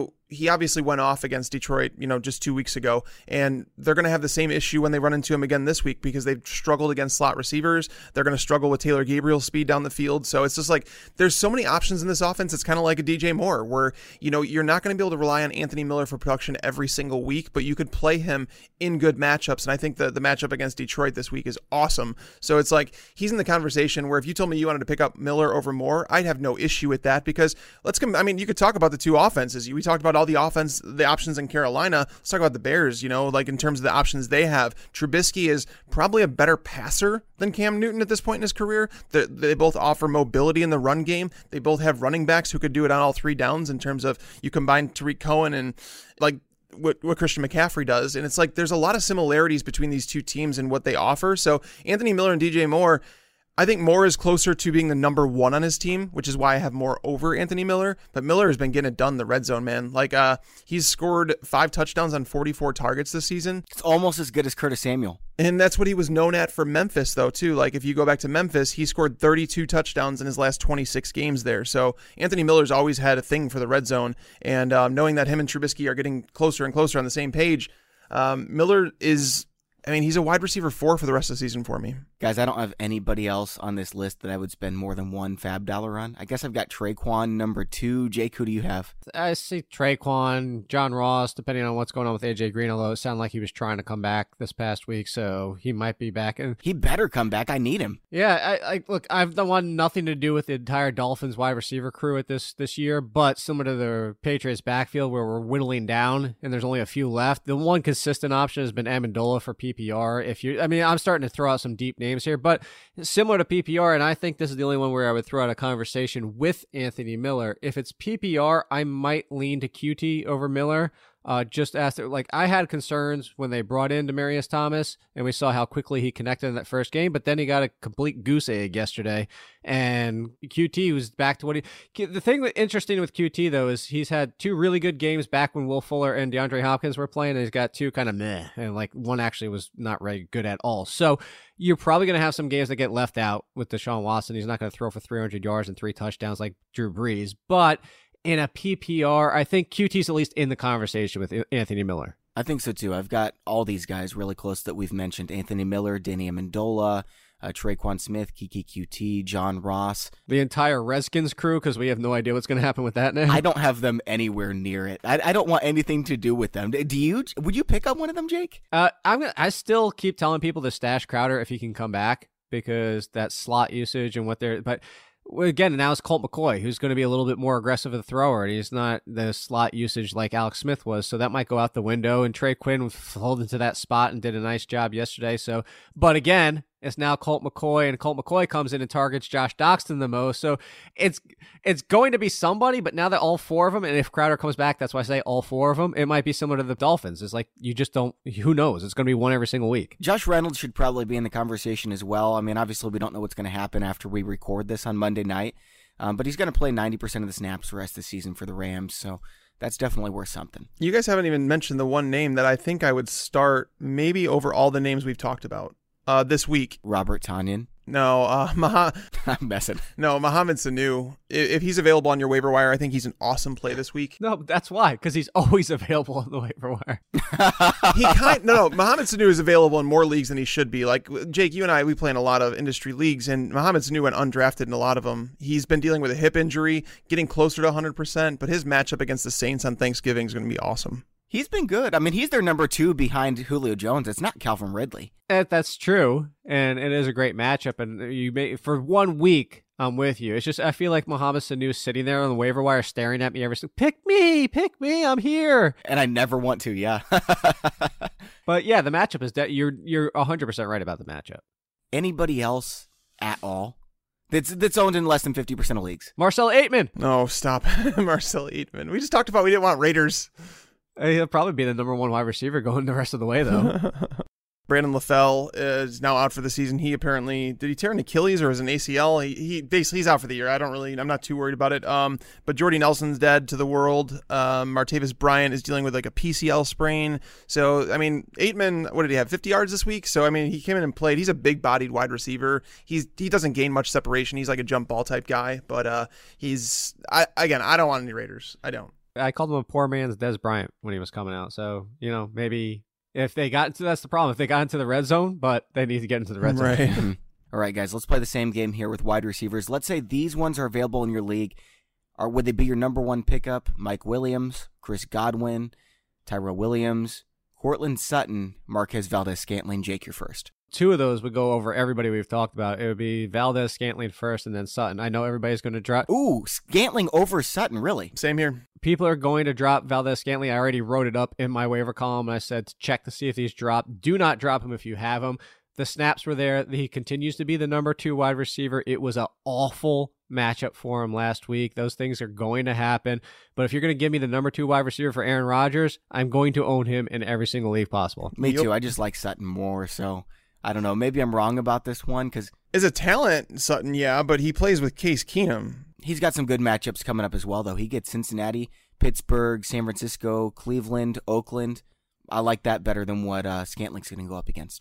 he obviously went off against Detroit, just 2 weeks ago, and they're going to have the same issue when they run into him again this week because they've struggled against slot receivers. They're going to struggle with Taylor Gabriel's speed down the field. So it's just like there's so many options in this offense. It's kind of like a DJ Moore where, you're not going to be able to rely on Anthony Miller for production every single week, but you could play him in good matchups. And I think the matchup against Detroit this week is awesome. So it's like he's in the conversation where if you told me you wanted to pick up Miller over Moore, I'd have no issue with that because you could talk about the 2 offenses. We talked about all the options in Carolina. Let's talk about the Bears, like in terms of the options they have. Trubisky is probably a better passer than Cam Newton at this point in his career. They both offer mobility in the run game. They both have running backs who could do it on all 3 downs in terms of you combine Tariq Cohen and like what Christian McCaffrey does. And it's like there's a lot of similarities between these 2 teams and what they offer. So Anthony Miller and DJ Moore, I think Moore is closer to being the number 1 on his team, which is why I have Moore over Anthony Miller. But Miller has been getting it done in the red zone, man. Like, he's scored 5 touchdowns on 44 targets this season. It's almost as good as Curtis Samuel. And that's what he was known at for Memphis, though, too. Like, if you go back to Memphis, he scored 32 touchdowns in his last 26 games there. So Anthony Miller's always had a thing for the red zone. And knowing that him and Trubisky are getting closer and closer on the same page, Miller is... he's a wide receiver 4 for the rest of the season for me. Guys, I don't have anybody else on this list that I would spend more than 1 fab dollar on. I guess I've got Traquan number 2. Jake, who do you have? I see Traquan, John Ross, depending on what's going on with AJ Green, although it sounded like he was trying to come back this past week, so he might be back. And he better come back. I need him. Yeah, look, I've done nothing to do with the entire Dolphins wide receiver crew at this year, but similar to the Patriots backfield where we're whittling down and there's only a few left, the one consistent option has been Amendola for PPR. I'm starting to throw out some deep names here, but similar to PPR, and I think this is the only one where I would throw out a conversation with Anthony Miller. If it's PPR, I might lean to QT over Miller. Just after, I had concerns when they brought in Demaryius Thomas, and we saw how quickly he connected in that first game, but then he got a complete goose egg yesterday, and QT was back to what the thing that's interesting with QT, though, is he's had 2 really good games back when Will Fuller and DeAndre Hopkins were playing, and he's got 2 kind of meh, and one actually was not very good at all. So you're probably going to have some games that get left out with Deshaun Watson. He's not going to throw for 300 yards and 3 touchdowns like Drew Brees, but in a PPR, I think QT's at least in the conversation with Anthony Miller. I think so too. I've got all these guys really close that we've mentioned. Anthony Miller, Danny Amendola, Traquan Smith, Kiki QT, John Ross. The entire Redskins crew, because we have no idea what's going to happen with that now. I don't have them anywhere near it. I don't want anything to do with them. Do you? Would you pick up one of them, Jake? I still keep telling people to stash Crowder if he can come back, because that slot usage and what they're... But again, now it's Colt McCoy, who's going to be a little bit more aggressive of a thrower, and he's not the slot usage like Alex Smith was, so that might go out the window, and Trey Quinn filled into that spot and did a nice job yesterday. So, but again, it's now Colt McCoy, and Colt McCoy comes in and targets Josh Doxson the most, so it's going to be somebody, but now that all 4 of them, and if Crowder comes back, that's why I say all 4 of them, it might be similar to the Dolphins. It's like, you just don't, who knows? It's going to be one every single week. Josh Reynolds should probably be in the conversation as well. I mean, obviously we don't know what's going to happen after we record this on Monday night, but he's going to play 90% of the snaps the rest of the season for the Rams, so that's definitely worth something. You guys haven't even mentioned the one name that I think I would start maybe over all the names we've talked about this week. Robert Tonyan. No, I'm messing. No, Mohamed Sanu. If he's available on your waiver wire, I think he's an awesome play this week. No, that's why, because he's always available on the waiver wire. No, Mohamed Sanu is available in more leagues than he should be. Like, Jake, you and I, we play in a lot of industry leagues, and Mohamed Sanu went undrafted in a lot of them. He's been dealing with a hip injury, getting closer to 100%, but his matchup against the Saints on Thanksgiving is going to be awesome. He's been good. I mean, he's their number 2 behind Julio Jones. It's not Calvin Ridley. That's true, and it is a great matchup. And for 1 week, I'm with you. It's just I feel like Mohamed Sanu is sitting there on the waiver wire, staring at me every single. Pick me, I'm here. And I never want to. Yeah. But yeah, the matchup is that you're 100% right about the matchup. Anybody else at all that's owned in less than 50% of leagues? Marcel Aitman. No, stop, Marcel Aitman. We just talked about we didn't want Raiders. He'll probably be the number 1 wide receiver going the rest of the way, though. Brandon LaFell is now out for the season. He apparently, did he tear an Achilles or is an ACL? He basically, he's out for the year. I'm not too worried about it. But Jordy Nelson's dead to the world. Martavis Bryant is dealing with like a PCL sprain. So, I mean, Aitman, what did he have? 50 yards this week? So, I mean, he came in and played. He's a big bodied wide receiver. He doesn't gain much separation. He's like a jump ball type guy, but I don't want any Raiders. I don't. I called him a poor man's Dez Bryant when he was coming out. So, maybe if they got into, that's the problem. If they got into the red zone, but they need to get into the red zone. Right. All right, guys, let's play the same game here with wide receivers. Let's say these ones are available in your league. Would they be your number 1 pickup? Mike Williams, Chris Godwin, Tyrell Williams, Courtland Sutton, Marquez Valdez-Scantling. Jake, you're first. 2 of those would go over everybody we've talked about. It would be Valdez-Scantling first and then Sutton. I know everybody's going to drop. Ooh, Scantling over Sutton, really? Same here. People are going to drop Valdez-Scantling. I already wrote it up in my waiver column, and I said to check to see if he's dropped. Do not drop him if you have him. The snaps were there. He continues to be the number 2 wide receiver. It was an awful matchup for him last week. Those things are going to happen. But if you're going to give me the number 2 wide receiver for Aaron Rodgers, I'm going to own him in every single league possible. Me too. I just like Sutton more, so I don't know. Maybe I'm wrong about this one because as a talent, Sutton, yeah, but he plays with Case Keenum. He's got some good matchups coming up as well, though. He gets Cincinnati, Pittsburgh, San Francisco, Cleveland, Oakland. I like that better than what Scantling's going to go up against.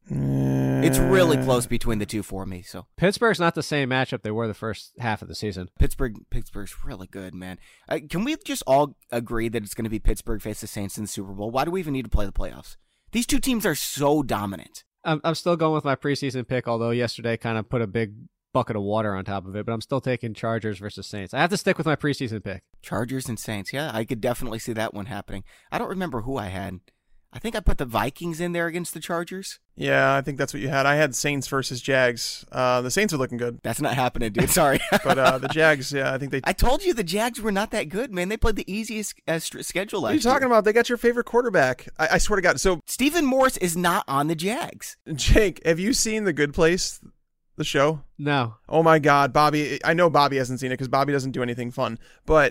It's really close between the 2 for me. So Pittsburgh's not the same matchup they were the first half of the season. Pittsburgh's really good, man. Can we just all agree that it's going to be Pittsburgh face the Saints in the Super Bowl? Why do we even need to play the playoffs? These 2 teams are so dominant. I'm still going with my preseason pick, although yesterday kind of put a big bucket of water on top of it, but I'm still taking Chargers versus Saints. I have to stick with my preseason pick. Chargers and Saints. Yeah, I could definitely see that one happening. I don't remember who I had. I think I put the Vikings in there against the Chargers. Yeah, I think that's what you had. I had Saints versus Jags. The Saints are looking good. That's not happening, dude. Sorry. But the Jags, yeah, I think they... I told you the Jags were not that good, man. They played the easiest schedule last year. What are you talking about? They got your favorite quarterback. I swear to God. So Stephen Morris is not on the Jags. Jake, have you seen The Good Place, the show? No. Oh, my God. Bobby, I know Bobby hasn't seen it because Bobby doesn't do anything fun, but...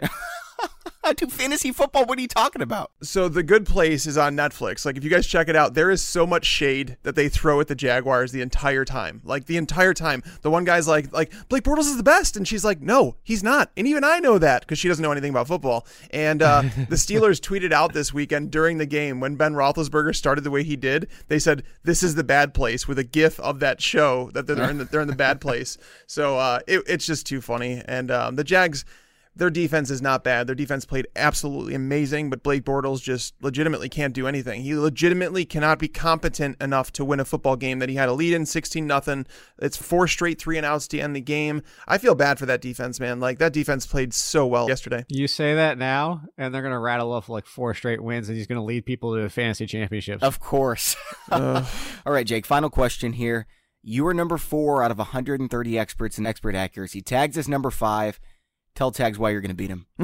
I do fantasy football. What are you talking about? So The Good Place is on Netflix. Like, if you guys check it out, there is so much shade that they throw at the Jaguars the entire time. Like, the entire time. The one guy's like Blake Bortles is the best. And she's like, no, he's not. And even I know that because she doesn't know anything about football. And the Steelers tweeted out this weekend during the game when Ben Roethlisberger started the way he did, they said, this is the bad place, with a gif of that show that they're in the bad place. So it's just too funny. And the Jags... Their defense is not bad. Their defense played absolutely amazing, but Blake Bortles just legitimately can't do anything. He legitimately cannot be competent enough to win a football game that he had a lead in 16-0. It's 4 straight 3-and-outs to end the game. I feel bad for that defense, man. Like, that defense played so well yesterday. You say that now, and they're going to rattle off like 4 straight wins, and he's going to lead people to fantasy championships. Of course. All right, Jake, final question here. You are number 4 out of 130 experts in expert accuracy. Tags is number 5. Tell Tags why you're going to beat him.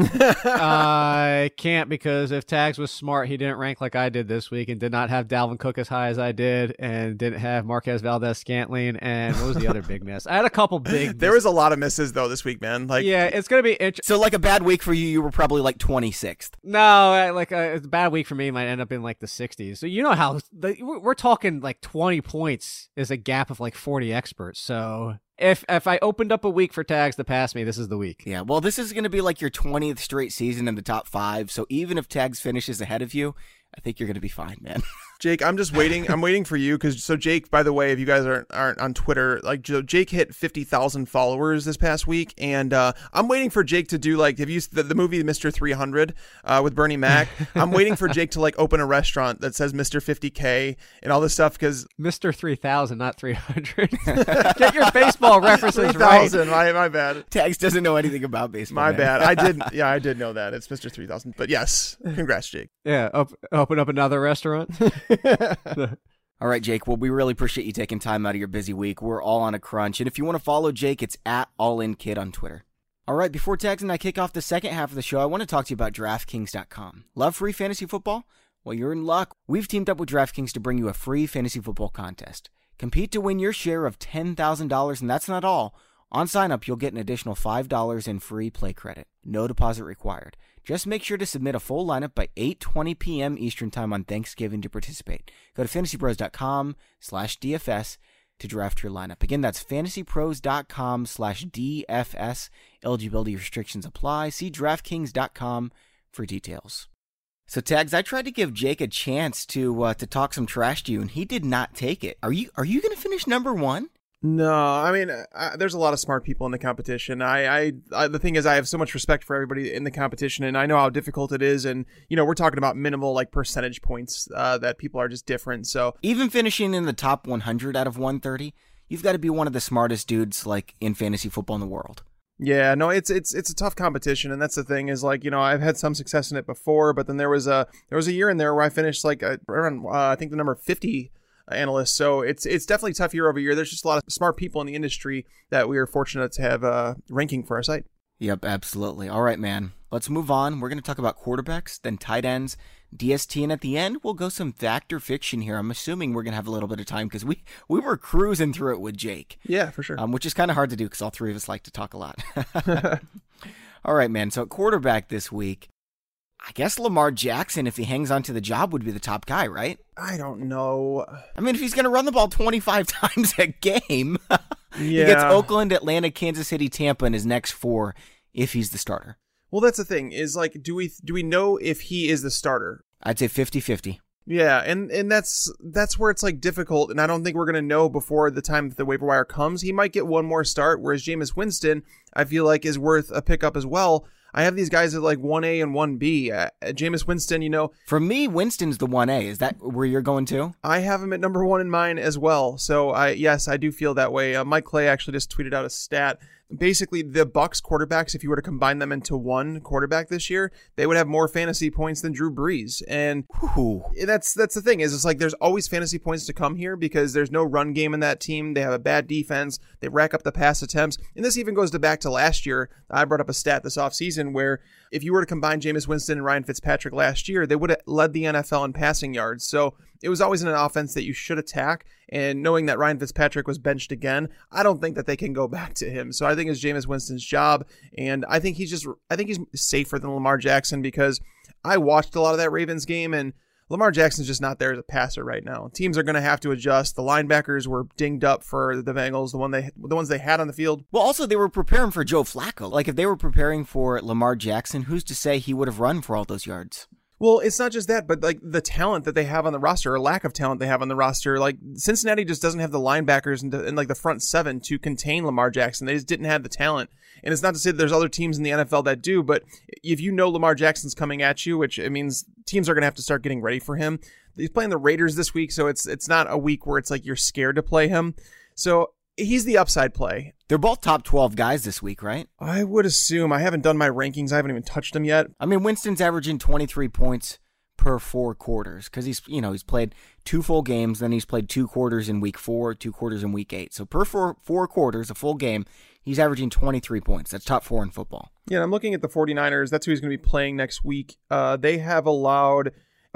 I can't, because if Tags was smart, he didn't rank like I did this week and did not have Dalvin Cook as high as I did and didn't have Marquez Valdez-Scantling. And what was the other big miss? I had a couple big There was a lot of misses, though, this week, man. Like, yeah, it's going to be interesting. So, like, a bad week for you, you were probably like 26th. No, like a bad week for me might end up in like the 60s. So, you know how we're talking like 20 points is a gap of like 40 experts. So... If I opened up a week for Tags to pass me, this is the week. Yeah, well, this is going to be like your 20th straight season in the top 5. So even if Tags finishes ahead of you, I think you're going to be fine, man. Jake, I'm just waiting. I'm waiting for you because Jake, by the way, if you guys aren't on Twitter, like Jake hit 50,000 followers this past week, and I'm waiting for Jake to do like, have you the movie Mr. 300 with Bernie Mac? I'm waiting for Jake to like open a restaurant that says Mr. 50K and all this stuff because Mr. 3000, not 300. Get your baseball references 3,000. right. My bad. Tags doesn't know anything about baseball. My bad. I did know that it's Mr. 3000. But yes, congrats, Jake. Yeah, open up another restaurant. All right, Jake. Well, we really appreciate you taking time out of your busy week. We're all on a crunch. And if you want to follow Jake, it's at AllInKid on Twitter. All right, before Tags and I kick off the second half of the show, I want to talk to you about DraftKings.com. Love free fantasy football? Well, you're in luck. We've teamed up with DraftKings to bring you a free fantasy football contest. Compete to win your share of $10,000, and that's not all. On sign-up, you'll get an additional $5 in free play credit. No deposit required. Just make sure to submit a full lineup by 8:20 p.m. Eastern Time on Thanksgiving to participate. Go to fantasypros.com/DFS to draft your lineup. Again, that's fantasypros.com/DFS. Eligibility restrictions apply. See DraftKings.com for details. So, Tags, I tried to give Jake a chance to talk some trash to you, and he did not take it. Are you going to finish number one? No, I mean, there's a lot of smart people in the competition. The thing is, I have so much respect for everybody in the competition, and I know how difficult it is. And we're talking about minimal like percentage points that people are just different. So even finishing in the top 100 out of 130, you've got to be one of the smartest dudes like in fantasy football in the world. Yeah, no, it's a tough competition, and that's the thing is like I've had some success in it before, but then there was a year in there where I finished like around I think the number 50. Analysts. So it's definitely tough year over year. There's just a lot of smart people in the industry that we are fortunate to have ranking for our site. Yep, absolutely. All right, man. Let's move on. We're going to talk about quarterbacks, then tight ends, DST, and at the end, we'll go some fact or fiction here. I'm assuming we're going to have a little bit of time because we were cruising through it with Jake. Yeah, for sure. Which is kind of hard to do because all three of us like to talk a lot. All right, man. So quarterback this week, I guess Lamar Jackson, if he hangs on to the job, would be the top guy, right? I don't know. I mean, if he's going to run the ball 25 times a game, he Yeah. gets Oakland, Atlanta, Kansas City, Tampa in his next 4 if he's the starter. Well, that's the thing is like, do we know if he is the starter? I'd say 50-50. Yeah, and that's where it's like difficult, and I don't think we're gonna know before the time that the waiver wire comes. He might get one more start, whereas Jameis Winston, I feel like, is worth a pickup as well. I have these guys at like 1A and 1B. Jameis Winston, For me, Winston's the 1A. Is that where you're going to? I have him at number 1 in mine as well. So yes, I do feel that way. Mike Clay actually just tweeted out a stat. Basically, the Bucs quarterbacks, if you were to combine them into one quarterback this year, they would have more fantasy points than Drew Brees. And that's the thing is it's like there's always fantasy points to come here because there's no run game in that team. They have a bad defense. They rack up the pass attempts. And this even goes back to last year. I brought up a stat this offseason where if you were to combine Jameis Winston and Ryan Fitzpatrick last year, they would have led the NFL in passing yards. So it was always an offense that you should attack. And knowing that Ryan Fitzpatrick was benched again, I don't think that they can go back to him. So I think it's Jameis Winston's job. And I think he's safer than Lamar Jackson because I watched a lot of that Ravens game and Lamar Jackson's just not there as a passer right now. Teams are going to have to adjust. The linebackers were dinged up for the Bengals, the ones they had on the field. Well, also, they were preparing for Joe Flacco. Like, if they were preparing for Lamar Jackson, who's to say he would have run for all those yards? Well, it's not just that, but like the talent that they have on the roster, or lack of talent they have on the roster, like Cincinnati just doesn't have the linebackers and like the front seven to contain Lamar Jackson. They just didn't have the talent. And it's not to say that there's other teams in the NFL that do, but if you know Lamar Jackson's coming at you, which it means teams are going to have to start getting ready for him. He's playing the Raiders this week, so it's not a week where it's like you're scared to play him. So he's the upside play. They're both top 12 guys this week, right? I would assume. I haven't done my rankings. I haven't even touched them yet. I mean, Winston's averaging 23 points per 4 quarters because he's played 2 full games, then he's played 2 quarters in week 4, 2 quarters in week 8. So per 4 quarters, a full game, he's averaging 23 points. That's top 4 in football. Yeah, I'm looking at the 49ers. That's who he's going to be playing next week. They have allowed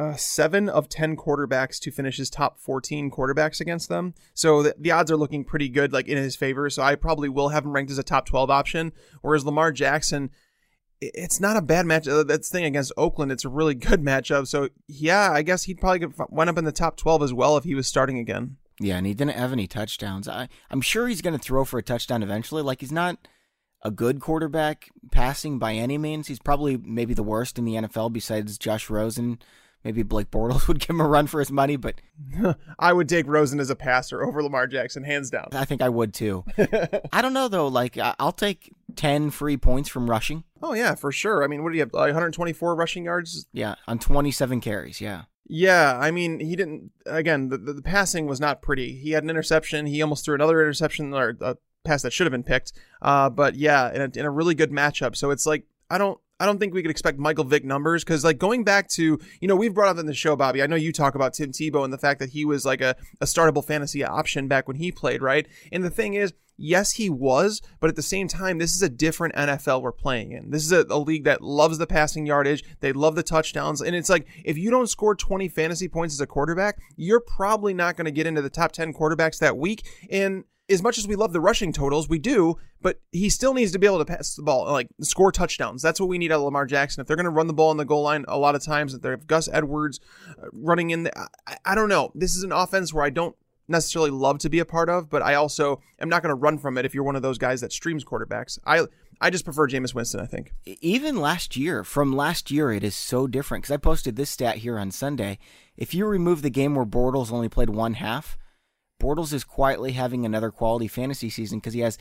7 of 10 quarterbacks to finish his top 14 quarterbacks against them. So the odds are looking pretty good, like in his favor. So I probably will have him ranked as a top 12 option. Whereas Lamar Jackson, it's not a bad match. That's the thing against Oakland. It's a really good matchup. So yeah, I guess he'd probably wind up in the top 12 as well if he was starting again. Yeah, and he didn't have any touchdowns. I'm sure he's going to throw for a touchdown eventually. Like, he's not a good quarterback passing by any means. He's probably maybe the worst in the NFL besides Josh Rosen, maybe Blake Bortles would give him a run for his money, but I would take Rosen as a passer over Lamar Jackson, hands down. I think I would too. I don't know though. Like I'll take 10 free points from rushing. Oh yeah, for sure. I mean, what do you have? Like 124 rushing yards? Yeah, on 27 carries. Yeah. Yeah, I mean, he didn't. Again, the passing was not pretty. He had an interception. He almost threw another interception, or a pass that should have been picked. But yeah, in a really good matchup. So it's like I don't think we could expect Michael Vick numbers, because like going back to, we've brought up in the show, Bobby, I know you talk about Tim Tebow and the fact that he was like a startable fantasy option back when he played, right? And the thing is, yes, he was, but at the same time, this is a different NFL we're playing in. This is a league that loves the passing yardage. They love the touchdowns. And it's like, if you don't score 20 fantasy points as a quarterback, you're probably not going to get into the top 10 quarterbacks that week. And as much as we love the rushing totals, we do, but he still needs to be able to pass the ball, like score touchdowns. That's what we need out of Lamar Jackson. If they're going to run the ball on the goal line a lot of times, if they have Gus Edwards running in, I don't know. This is an offense where I don't necessarily love to be a part of, but I also am not going to run from it if you're one of those guys that streams quarterbacks. I just prefer Jameis Winston, I think. Even from last year, it is so different, because I posted this stat here on Sunday. If you remove the game where Bortles only played one half, Bortles is quietly having another quality fantasy season, because he has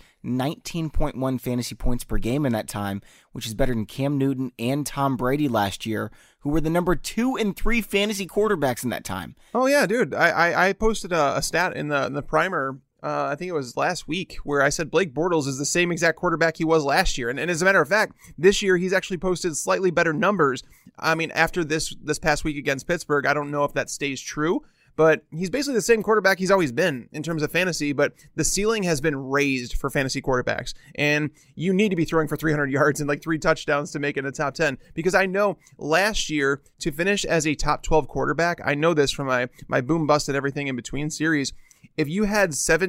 19.1 fantasy points per game in that time, which is better than Cam Newton and Tom Brady last year, who were the number 2 and 3 fantasy quarterbacks in that time. Oh yeah, dude. I posted a stat in the primer, I think it was last week, where I said Blake Bortles is the same exact quarterback he was last year. And as a matter of fact, this year he's actually posted slightly better numbers. I mean, after this past week against Pittsburgh, I don't know if that stays true, but he's basically the same quarterback he's always been in terms of fantasy, but the ceiling has been raised for fantasy quarterbacks. And you need to be throwing for 300 yards and like 3 touchdowns to make it in the top 10. Because I know last year, to finish as a top 12 quarterback, I know this from my boom bust and everything in between series, if you had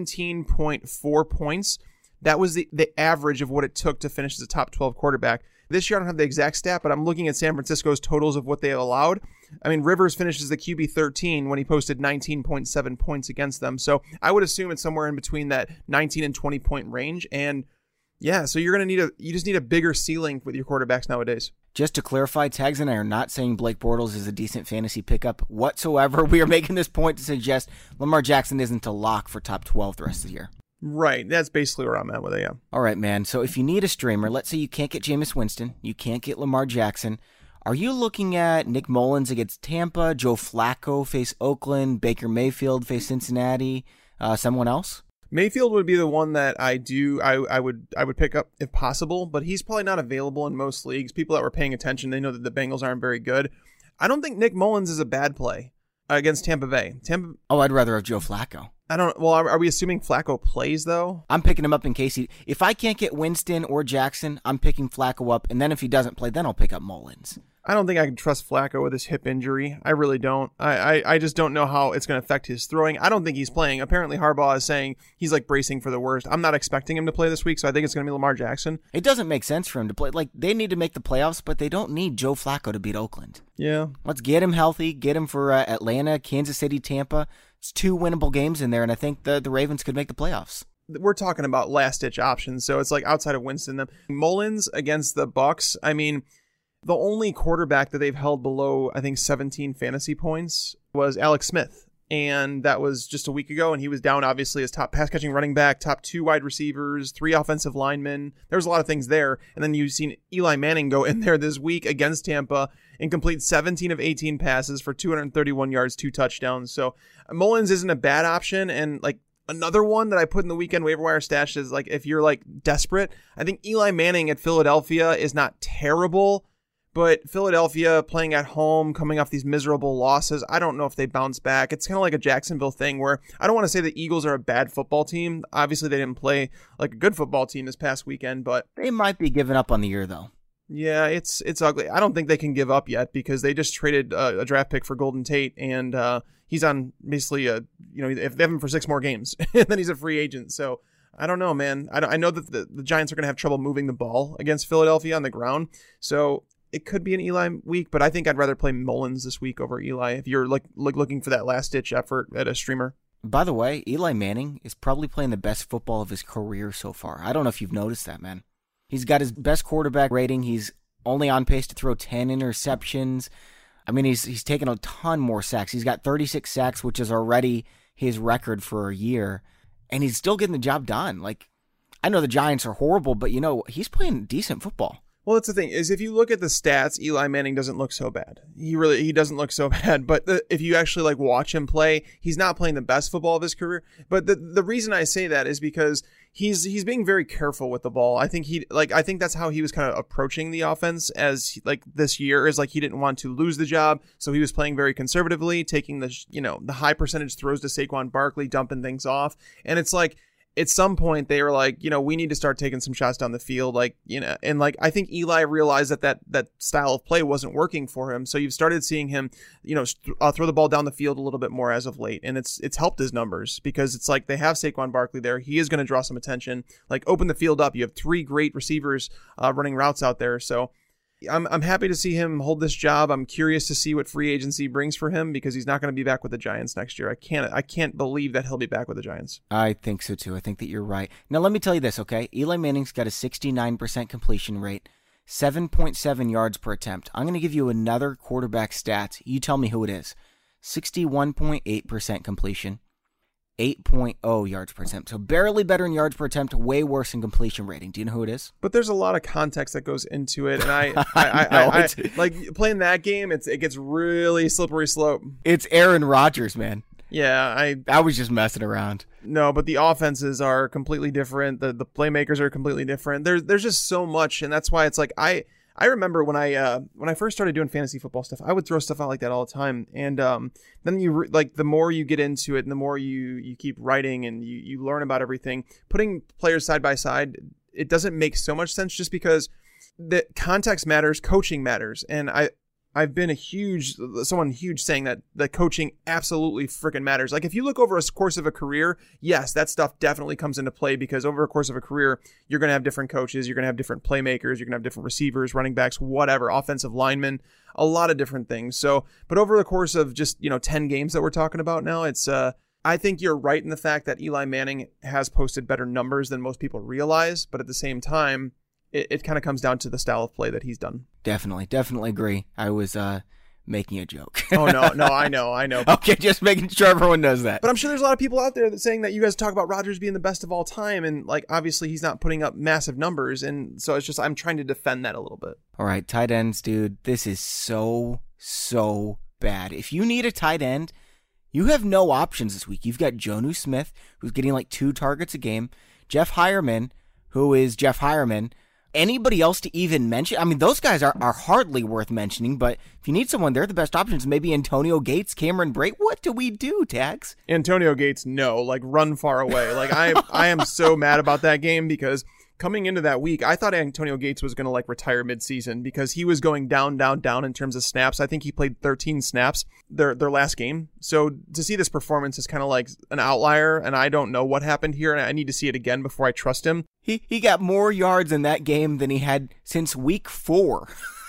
17.4 points, that was the average of what it took to finish as a top 12 quarterback. This year, I don't have the exact stat, but I'm looking at San Francisco's totals of what they allowed. I mean, Rivers finishes the QB 13 when he posted 19.7 points against them. So I would assume it's somewhere in between that 19 and 20 point range. And yeah, so you just need a bigger ceiling with your quarterbacks nowadays. Just to clarify, Tags and I are not saying Blake Bortles is a decent fantasy pickup whatsoever. We are making this point to suggest Lamar Jackson isn't a lock for top 12 the rest of the year. Right. That's basically where I'm at with it, yeah. All right, man. So if you need a streamer, let's say you can't get Jameis Winston, you can't get Lamar Jackson, are you looking at Nick Mullins against Tampa, Joe Flacco face Oakland, Baker Mayfield face Cincinnati, someone else? Mayfield would be the one that I would pick up if possible, but he's probably not available in most leagues. People that were paying attention, they know that the Bengals aren't very good. I don't think Nick Mullins is a bad play against Tampa Bay. I'd rather have Joe Flacco. Well, are we assuming Flacco plays, though? I'm picking him up in case if I can't get Winston or Jackson, I'm picking Flacco up, and then if he doesn't play, then I'll pick up Mullins. I don't think I can trust Flacco with his hip injury. I really don't. I just don't know how it's going to affect his throwing. I don't think he's playing. Apparently, Harbaugh is saying he's like bracing for the worst. I'm not expecting him to play this week, so I think it's going to be Lamar Jackson. It doesn't make sense for him to play. Like, they need to make the playoffs, but they don't need Joe Flacco to beat Oakland. Yeah. Let's get him healthy, get him for Atlanta, Kansas City, Tampa. It's 2 winnable games in there, and I think the Ravens could make the playoffs. We're talking about last-ditch options, so it's like outside of Winston. Mullins against the Bucs, I mean, the only quarterback that they've held below, I think, 17 fantasy points was Alex Smith. And that was just a week ago, and he was down, obviously, as top pass-catching running back, top 2 wide receivers, 3 offensive linemen. There's a lot of things there. And then you've seen Eli Manning go in there this week against Tampa and complete 17 of 18 passes for 231 yards, 2 touchdowns. So Mullins isn't a bad option, and like another one that I put in the weekend waiver wire stash is like if you're like desperate, I think Eli Manning at Philadelphia is not terrible. But Philadelphia playing at home, coming off these miserable losses, I don't know if they bounce back. It's kind of like a Jacksonville thing where I don't want to say the Eagles are a bad football team. Obviously, they didn't play like a good football team this past weekend, but they might be giving up on the year, though. Yeah, it's ugly. I don't think they can give up yet because they just traded a draft pick for Golden Tate, and he's on basically if they have him for 6 more games, and then he's a free agent. So I don't know, man. I know that the Giants are going to have trouble moving the ball against Philadelphia on the ground, so it could be an Eli week, but I think I'd rather play Mullins this week over Eli if you're like looking for that last-ditch effort at a streamer. By the way, Eli Manning is probably playing the best football of his career so far. I don't know if you've noticed that, man. He's got his best quarterback rating. He's only on pace to throw 10 interceptions. I mean, he's taken a ton more sacks. He's got 36 sacks, which is already his record for a year, and he's still getting the job done. Like, I know the Giants are horrible, but, he's playing decent football. Well, that's the thing, is if you look at the stats, Eli Manning doesn't look so bad. He doesn't look so bad. But if you actually watch him play, he's not playing the best football of his career. But the reason I say that is because he's being very careful with the ball. I think I think that's how he was kind of approaching the offense as this year, is he didn't want to lose the job, so he was playing very conservatively, taking the high percentage throws to Saquon Barkley, dumping things off, and it's at some point they were we need to start taking some shots down the field, and I think Eli realized that style of play wasn't working for him. So you've started seeing him, throw the ball down the field a little bit more as of late. And it's helped his numbers because it's they have Saquon Barkley there. He is going to draw some attention, open the field up. You have 3 great receivers running routes out there. So I'm happy to see him hold this job. I'm curious to see what free agency brings for him because he's not going to be back with the Giants next year. I can't believe that he'll be back with the Giants. I think so too. I think that you're right. Now let me tell you this, okay? Eli Manning's got a 69% completion rate, 7.7 yards per attempt. I'm going to give you another quarterback stat. You tell me who it is. 61.8% completion, 8.0 yards per attempt. So barely better in yards per attempt, way worse in completion rating. Do you know who it is? But there's a lot of context that goes into it. And I playing that game, it gets really slippery slope. It's Aaron Rodgers, man. Yeah, I was just messing around. No, but the offenses are completely different. The playmakers are completely different. There's just so much, and that's why it's I remember when I first started doing fantasy football stuff, I would throw stuff out like that all the time. And then the more you get into it and the more you keep writing and you learn about everything, putting players side by side, it doesn't make so much sense just because the context matters, coaching matters. And I've been someone huge saying that the coaching absolutely freaking matters. If you look over a course of a career, yes, that stuff definitely comes into play because over a course of a career, you're going to have different coaches, you're going to have different playmakers, you're going to have different receivers, running backs, whatever, offensive linemen, a lot of different things. So, but over the course of just, 10 games that we're talking about now, it's, I think you're right in the fact that Eli Manning has posted better numbers than most people realize, but at the same time, it kind of comes down to the style of play that he's done. Definitely agree. I was making a joke. Oh, no, I know. Okay, just making sure everyone knows that. But I'm sure there's a lot of people out there that saying that you guys talk about Rodgers being the best of all time, and obviously he's not putting up massive numbers, and so it's just I'm trying to defend that a little bit. All right, tight ends, dude, this is so bad. If you need a tight end, you have no options this week. You've got Jonnu Smith, who's getting 2 targets a game, Jeff Hireman, who is Jeff Hireman. Anybody else to even mention? I mean, those guys are hardly worth mentioning, but if you need someone, they're the best options. Maybe Antonio Gates, Cameron Brate. What do we do, Tags? Antonio Gates, no. Run far away. I am so mad about that game because coming into that week, I thought Antonio Gates was going to retire midseason because he was going down in terms of snaps. I think he played 13 snaps their last game. So to see this performance is kind of an outlier, and I don't know what happened here, and I need to see it again before I trust him. He got more yards in that game than he had since week 4.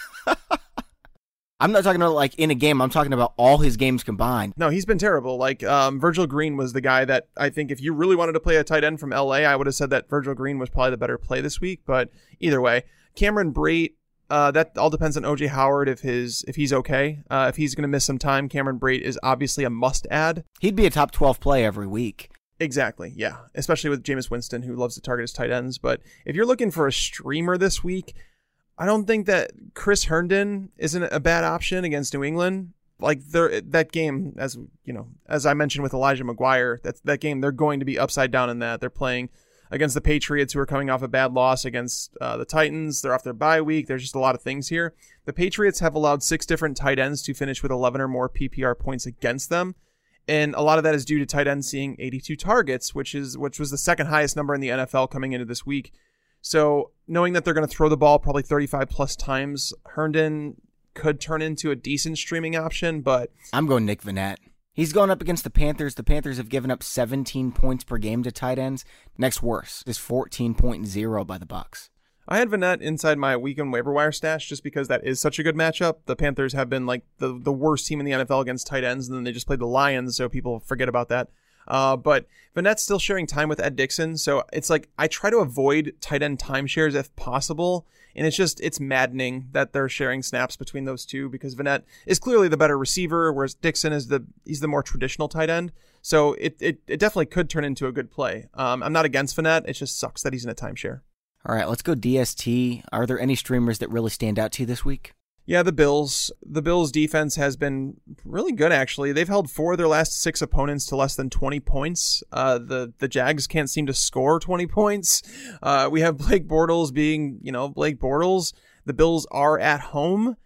I'm not talking about in a game. I'm talking about all his games combined. No, he's been terrible. Virgil Green was the guy that I think if you really wanted to play a tight end from LA, I would have said that Virgil Green was probably the better play this week. But either way, Cameron Brate, that all depends on OJ Howard if he's okay. If he's going to miss some time, Cameron Brate is obviously a must add. He'd be a top 12 play every week. Exactly, yeah. Especially with Jameis Winston, who loves to target his tight ends. But if you're looking for a streamer this week, I don't think that Chris Herndon isn't a bad option against New England. That game, as I mentioned with Elijah McGuire, that game, they're going to be upside down in that. They're playing against the Patriots, who are coming off a bad loss against the Titans. They're off their bye week. There's just a lot of things here. The Patriots have allowed 6 different tight ends to finish with 11 or more PPR points against them. And a lot of that is due to tight ends seeing 82 targets, which was the second highest number in the NFL coming into this week. So knowing that they're going to throw the ball probably 35 plus times, Herndon could turn into a decent streaming option, but I'm going Nick Vannett. He's going up against the Panthers. The Panthers have given up 17 points per game to tight ends. Next worst is 14.0 by the Bucs. I had Vannett inside my weekend waiver wire stash just because that is such a good matchup. The Panthers have been the worst team in the NFL against tight ends, and then they just played the Lions, so people forget about that. But Vanette's still sharing time with Ed Dickson. So it's like I try to avoid tight end timeshares if possible. And it's maddening that they're sharing snaps between those two because Vanette is clearly the better receiver, whereas Dickson he's the more traditional tight end. So it definitely could turn into a good play. I'm not against Vanette. It just sucks that he's in a timeshare. All right, let's go DST. Are there any streamers that really stand out to you this week? Yeah, the Bills. The Bills' defense has been really good, actually. They've held 4 of their last 6 opponents to less than 20 points. The Jags can't seem to score 20 points. We have Blake Bortles being, Blake Bortles. The Bills are at home.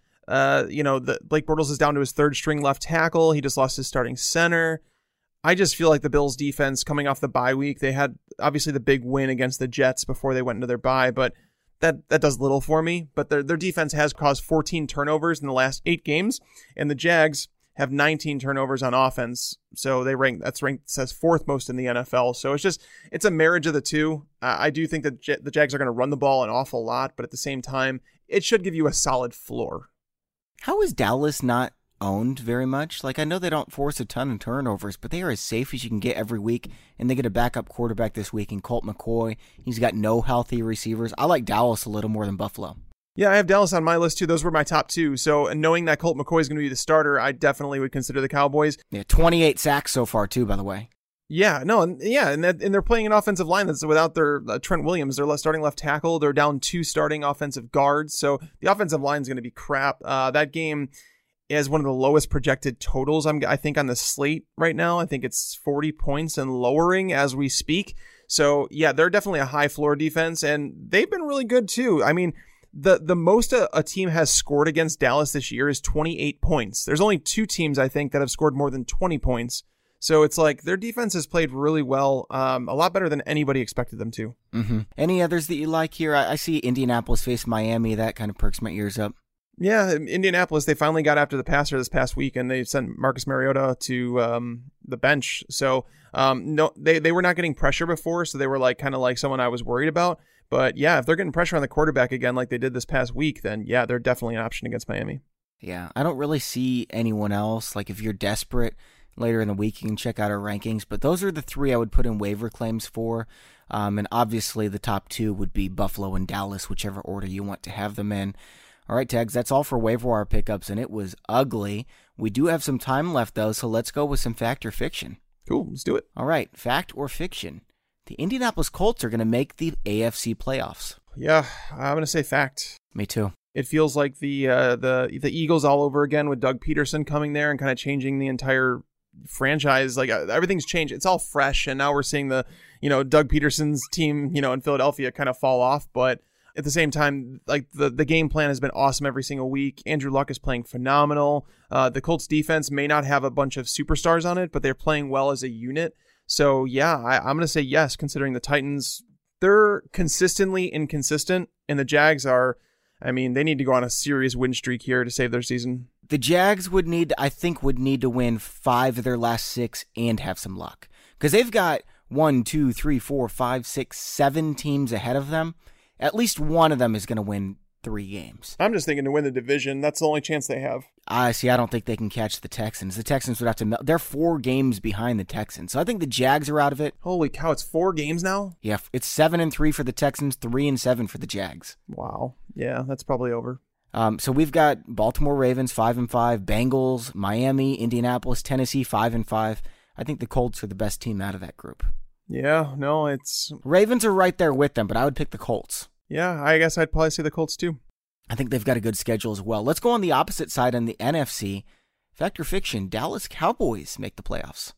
Blake Bortles is down to his 3rd string left tackle. He just lost his starting center. I just feel like the Bills' defense coming off the bye week, they had obviously the big win against the Jets before they went into their bye, but that does little for me. But their defense has caused 14 turnovers in the last 8 games, and the Jags have 19 turnovers on offense. So that's ranked says 4th most in the NFL. So it's a marriage of the two. I do think that the Jags are going to run the ball an awful lot, but at the same time, it should give you a solid floor. How is Dallas not owned very much? Like, I know they don't force a ton of turnovers, but they are as safe as you can get every week, and they get a backup quarterback this week in Colt McCoy. He's got no healthy receivers. I like Dallas a little more than Buffalo. Yeah, I have Dallas on my list too. Those were my top 2. So, and knowing that Colt McCoy is going to be the starter, I definitely would consider the Cowboys. Yeah, 28 sacks so far too, by the way. Yeah, no, and they're playing an offensive line that's without their Trent Williams, their starting left tackle. They're down 2 starting offensive guards, so the offensive line is going to be crap. That game is one of the lowest projected totals, I think, on the slate right now. I think it's 40 points and lowering as we speak. So, yeah, they're definitely a high floor defense, and they've been really good too. I mean, the most a team has scored against Dallas this year is 28 points. There's only 2 teams, I think, that have scored more than 20 points. So it's like their defense has played really well, a lot better than anybody expected them to. Mm-hmm. Any others that you like here? I see Indianapolis face Miami. That kind of perks my ears up. Yeah, Indianapolis, they finally got after the passer this past week, and they sent Marcus Mariota to the bench. So no, they were not getting pressure before, so they were kind of like someone I was worried about. But yeah, if they're getting pressure on the quarterback again like they did this past week, then yeah, they're definitely an option against Miami. Yeah, I don't really see anyone else. Like, if you're desperate later in the week, you can check out our rankings. But those are the 3 I would put in waiver claims for. And obviously the top 2 would be Buffalo and Dallas, whichever order you want to have them in. All right, Tags, that's all for waiver wire pickups, and it was ugly. We do have some time left, though, so let's go with some fact or fiction. Cool, let's do it. All right, fact or fiction. The Indianapolis Colts are going to make the AFC playoffs. Yeah, I'm going to say fact. Me too. It feels like the Eagles all over again with Doug Peterson coming there and kind of changing the entire franchise. Like, everything's changed. It's all fresh, and now we're seeing the, Doug Peterson's team, in Philadelphia kind of fall off, but at the same time, like the game plan has been awesome every single week. Andrew Luck is playing phenomenal. The Colts defense may not have a bunch of superstars on it, but they're playing well as a unit. So yeah, I'm going to say yes, considering the Titans, they're consistently inconsistent, and the Jags are, they need to go on a serious win streak here to save their season. The Jags would need to win 5 of their last 6 and have some luck, because they've got 1, 2, 3, 4, 5, 6, 7 teams ahead of them. At least one of them is going to win 3 games. I'm just thinking to win the division. That's the only chance they have. I don't think they can catch the Texans. The Texans would have to they're 4 games behind the Texans. So I think the Jags are out of it. Holy cow, it's 4 games now? Yeah, it's 7-3 for the Texans, 3-7 for the Jags. Wow. Yeah, that's probably over. So we've got Baltimore Ravens 5-5, Bengals, Miami, Indianapolis, Tennessee 5-5. I think the Colts are the best team out of that group. Yeah, no, it's... Ravens are right there with them, but I would pick the Colts. Yeah, I guess I'd probably say the Colts too. I think they've got a good schedule as well. Let's go on the opposite side on the NFC. Fact or fiction, Dallas Cowboys make the playoffs.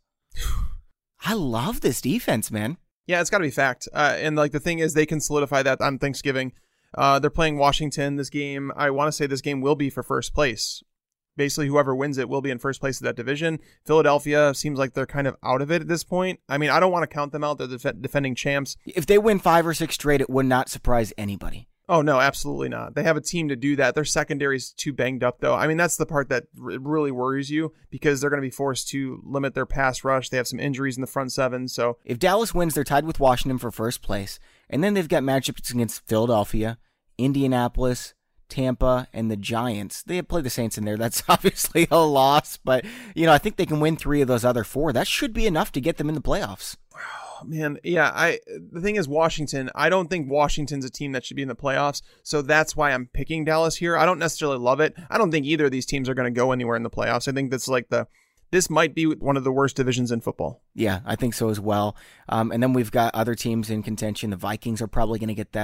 I love this defense, man. Yeah, it's got to be fact. And the thing is, they can solidify that on Thanksgiving. They're playing Washington this game. I want to say this game will be for first place. Basically, whoever wins it will be in first place of that division. Philadelphia seems like they're kind of out of it at this point. I don't want to count them out. They're the defending champs. If they win 5 or 6 straight, it would not surprise anybody. Oh, no, absolutely not. They have a team to do that. Their secondary is too banged up, though. That's the part that really worries you, because they're going to be forced to limit their pass rush. They have some injuries in the front 7. So if Dallas wins, they're tied with Washington for first place. And then they've got matchups against Philadelphia, Indianapolis, Tampa, and the Giants. They play the Saints in there. That's obviously a loss, but I think they can win 3 of those other 4. That should be enough to get them in the playoffs. Man, yeah, the thing is Washington, I don't think Washington's a team that should be in the playoffs, so that's why I'm picking Dallas here. I don't necessarily love it. I don't think either of these teams are going to go anywhere in the playoffs. I think that's this might be one of the worst divisions in football. Yeah, I think so as well. And then we've got other teams in contention. The Vikings are probably going to get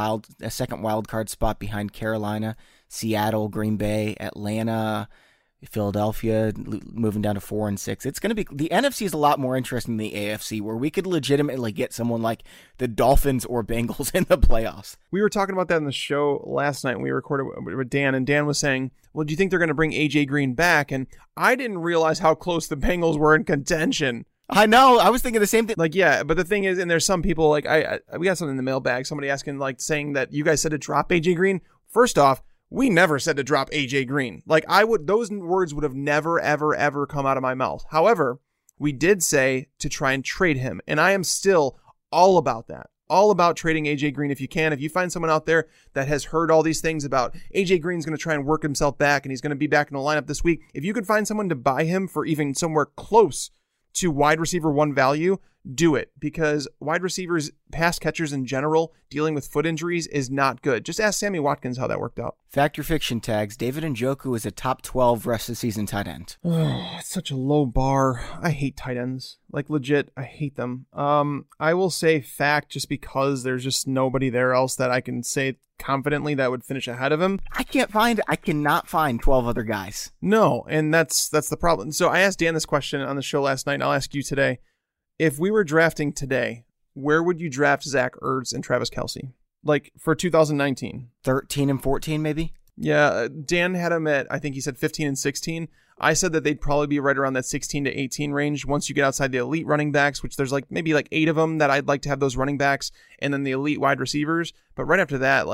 a second wild card spot behind Carolina, Seattle, Green Bay, Atlanta, Philadelphia moving down to 4 and 6. It's going to be, the NFC is a lot more interesting than the AFC, where we could legitimately get someone like the Dolphins or Bengals in the playoffs. We were talking about that in the show last night when we recorded with Dan, and Dan was saying, well, do you think they're going to bring AJ Green back? And I didn't realize how close the Bengals were in contention. I know. I was thinking the same thing. Yeah, but the thing is, and there's some people we got something in the mailbag, somebody asking, saying that you guys said to drop AJ Green. First off, we never said to drop AJ Green. Those words would have never, ever, ever come out of my mouth. However, we did say to try and trade him. And I am still all about that. All about trading AJ Green if you can. If you find someone out there that has heard all these things about AJ Green's going to try and work himself back and he's going to be back in the lineup this week, if you could find someone to buy him for even somewhere close to wide receiver 1 value, do it, because wide receivers, pass catchers in general, dealing with foot injuries is not good. Just ask Sammy Watkins how that worked out. Fact or fiction tags, David Njoku is a top 12 rest of the season tight end. Oh, it's such a low bar. I hate tight ends. Legit, I hate them. I will say fact just because there's just nobody there else that I can say confidently that would finish ahead of him. I cannot find 12 other guys. No, and that's the problem. So I asked Dan this question on the show last night, and I'll ask you today. If we were drafting today, where would you draft Zach Ertz and Travis Kelce? For 2019? 13 and 14, maybe? Yeah, Dan had him at, I think he said 15 and 16. I said that they'd probably be right around that 16 to 18 range once you get outside the elite running backs, which there's maybe 8 of them that I'd like to have those running backs, and then the elite wide receivers. But right after that,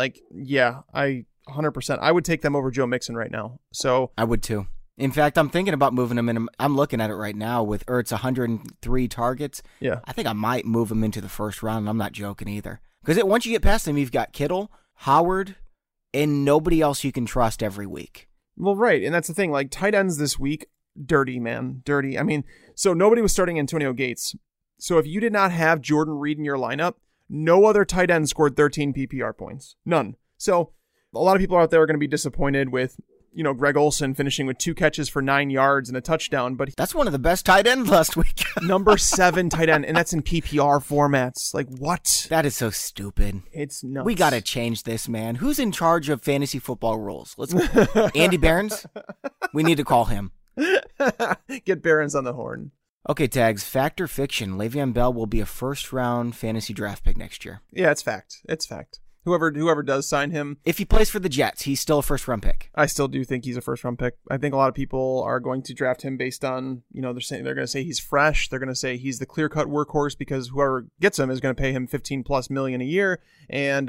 I 100%, I would take them over Joe Mixon right now. So I would too. In fact, I'm thinking about moving him in. I'm looking at it right now with Ertz 103 targets. Yeah. I think I might move him into the first round. I'm not joking either. Because once you get past him, you've got Kittle, Howard, and nobody else you can trust every week. Well, right. And that's the thing. Tight ends this week, dirty, man. Dirty. I mean, so nobody was starting Antonio Gates. So if you did not have Jordan Reed in your lineup, no other tight end scored 13 PPR points. None. So a lot of people out there are going to be disappointed with Greg Olsen finishing with 2 catches for 9 yards and a touchdown, but that's one of the best tight ends last week. number 7 tight end, and that's in PPR formats. What? That is so stupid. It's nuts. We got to change this, man. Who's in charge of fantasy football rules? Andy Behrens? We need to call him. Get Behrens on the horn. Okay, tags. Fact or fiction? Le'Veon Bell will be a first-round fantasy draft pick next year. Yeah, it's fact. It's fact. Whoever does sign him. If he plays for the Jets, he's still a first-round pick. I still do think he's a first-round pick. I think a lot of people are going to draft him based on, they're going to say he's fresh. They're going to say he's the clear-cut workhorse because whoever gets him is going to pay him $15+ million a year. And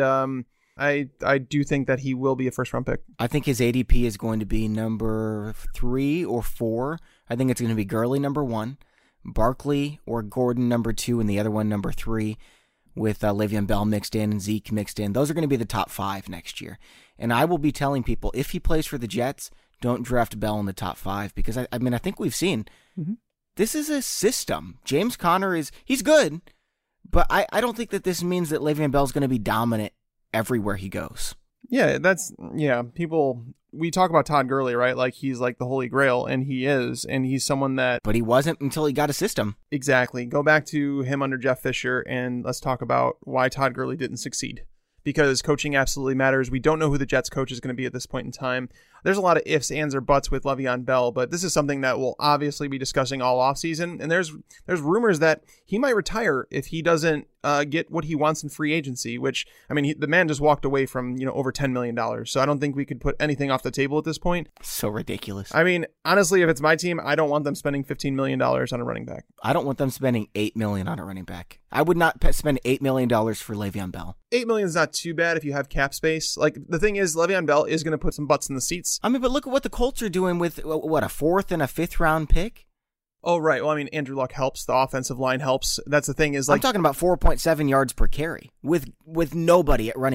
I do think that he will be a first-round pick. I think his ADP is going to be number 3 or 4. I think it's going to be Gurley number 1, Barkley or Gordon number 2, and the other one number 3. With Le'Veon Bell mixed in and Zeke mixed in. Those are going to be the top 5 next year. And I will be telling people, if he plays for the Jets, don't draft Bell in the top 5. Because, I think we've seen, This is a system. James Conner he's good, but I don't think that this means that Le'Veon Bell's going to be dominant everywhere he goes. Yeah, people, we talk about Todd Gurley, right? He's the holy grail, and he is, and he's someone that... But he wasn't until he got a system. Exactly. Go back to him under Jeff Fisher, and let's talk about why Todd Gurley didn't succeed. Because coaching absolutely matters. We don't know who the Jets coach is going to be at this point in time. There's a lot of ifs, ands, or buts with Le'Veon Bell, but this is something that we'll obviously be discussing all offseason. And there's rumors that he might retire if he doesn't get what he wants in free agency, which, the man just walked away from, over $10 million. So I don't think we could put anything off the table at this point. So ridiculous. Honestly, if it's my team, I don't want them spending $15 million on a running back. I don't want them spending $8 million on a running back. I would not spend $8 million for Le'Veon Bell. $8 million is not too bad if you have cap space. The thing is, Le'Veon Bell is going to put some butts in the seats. But look at what the Colts are doing with, a 4th and a 5th round pick? Oh, right. Well, Andrew Luck helps. The offensive line helps. That's the thing is, I'm talking about 4.7 yards per carry with nobody at running back.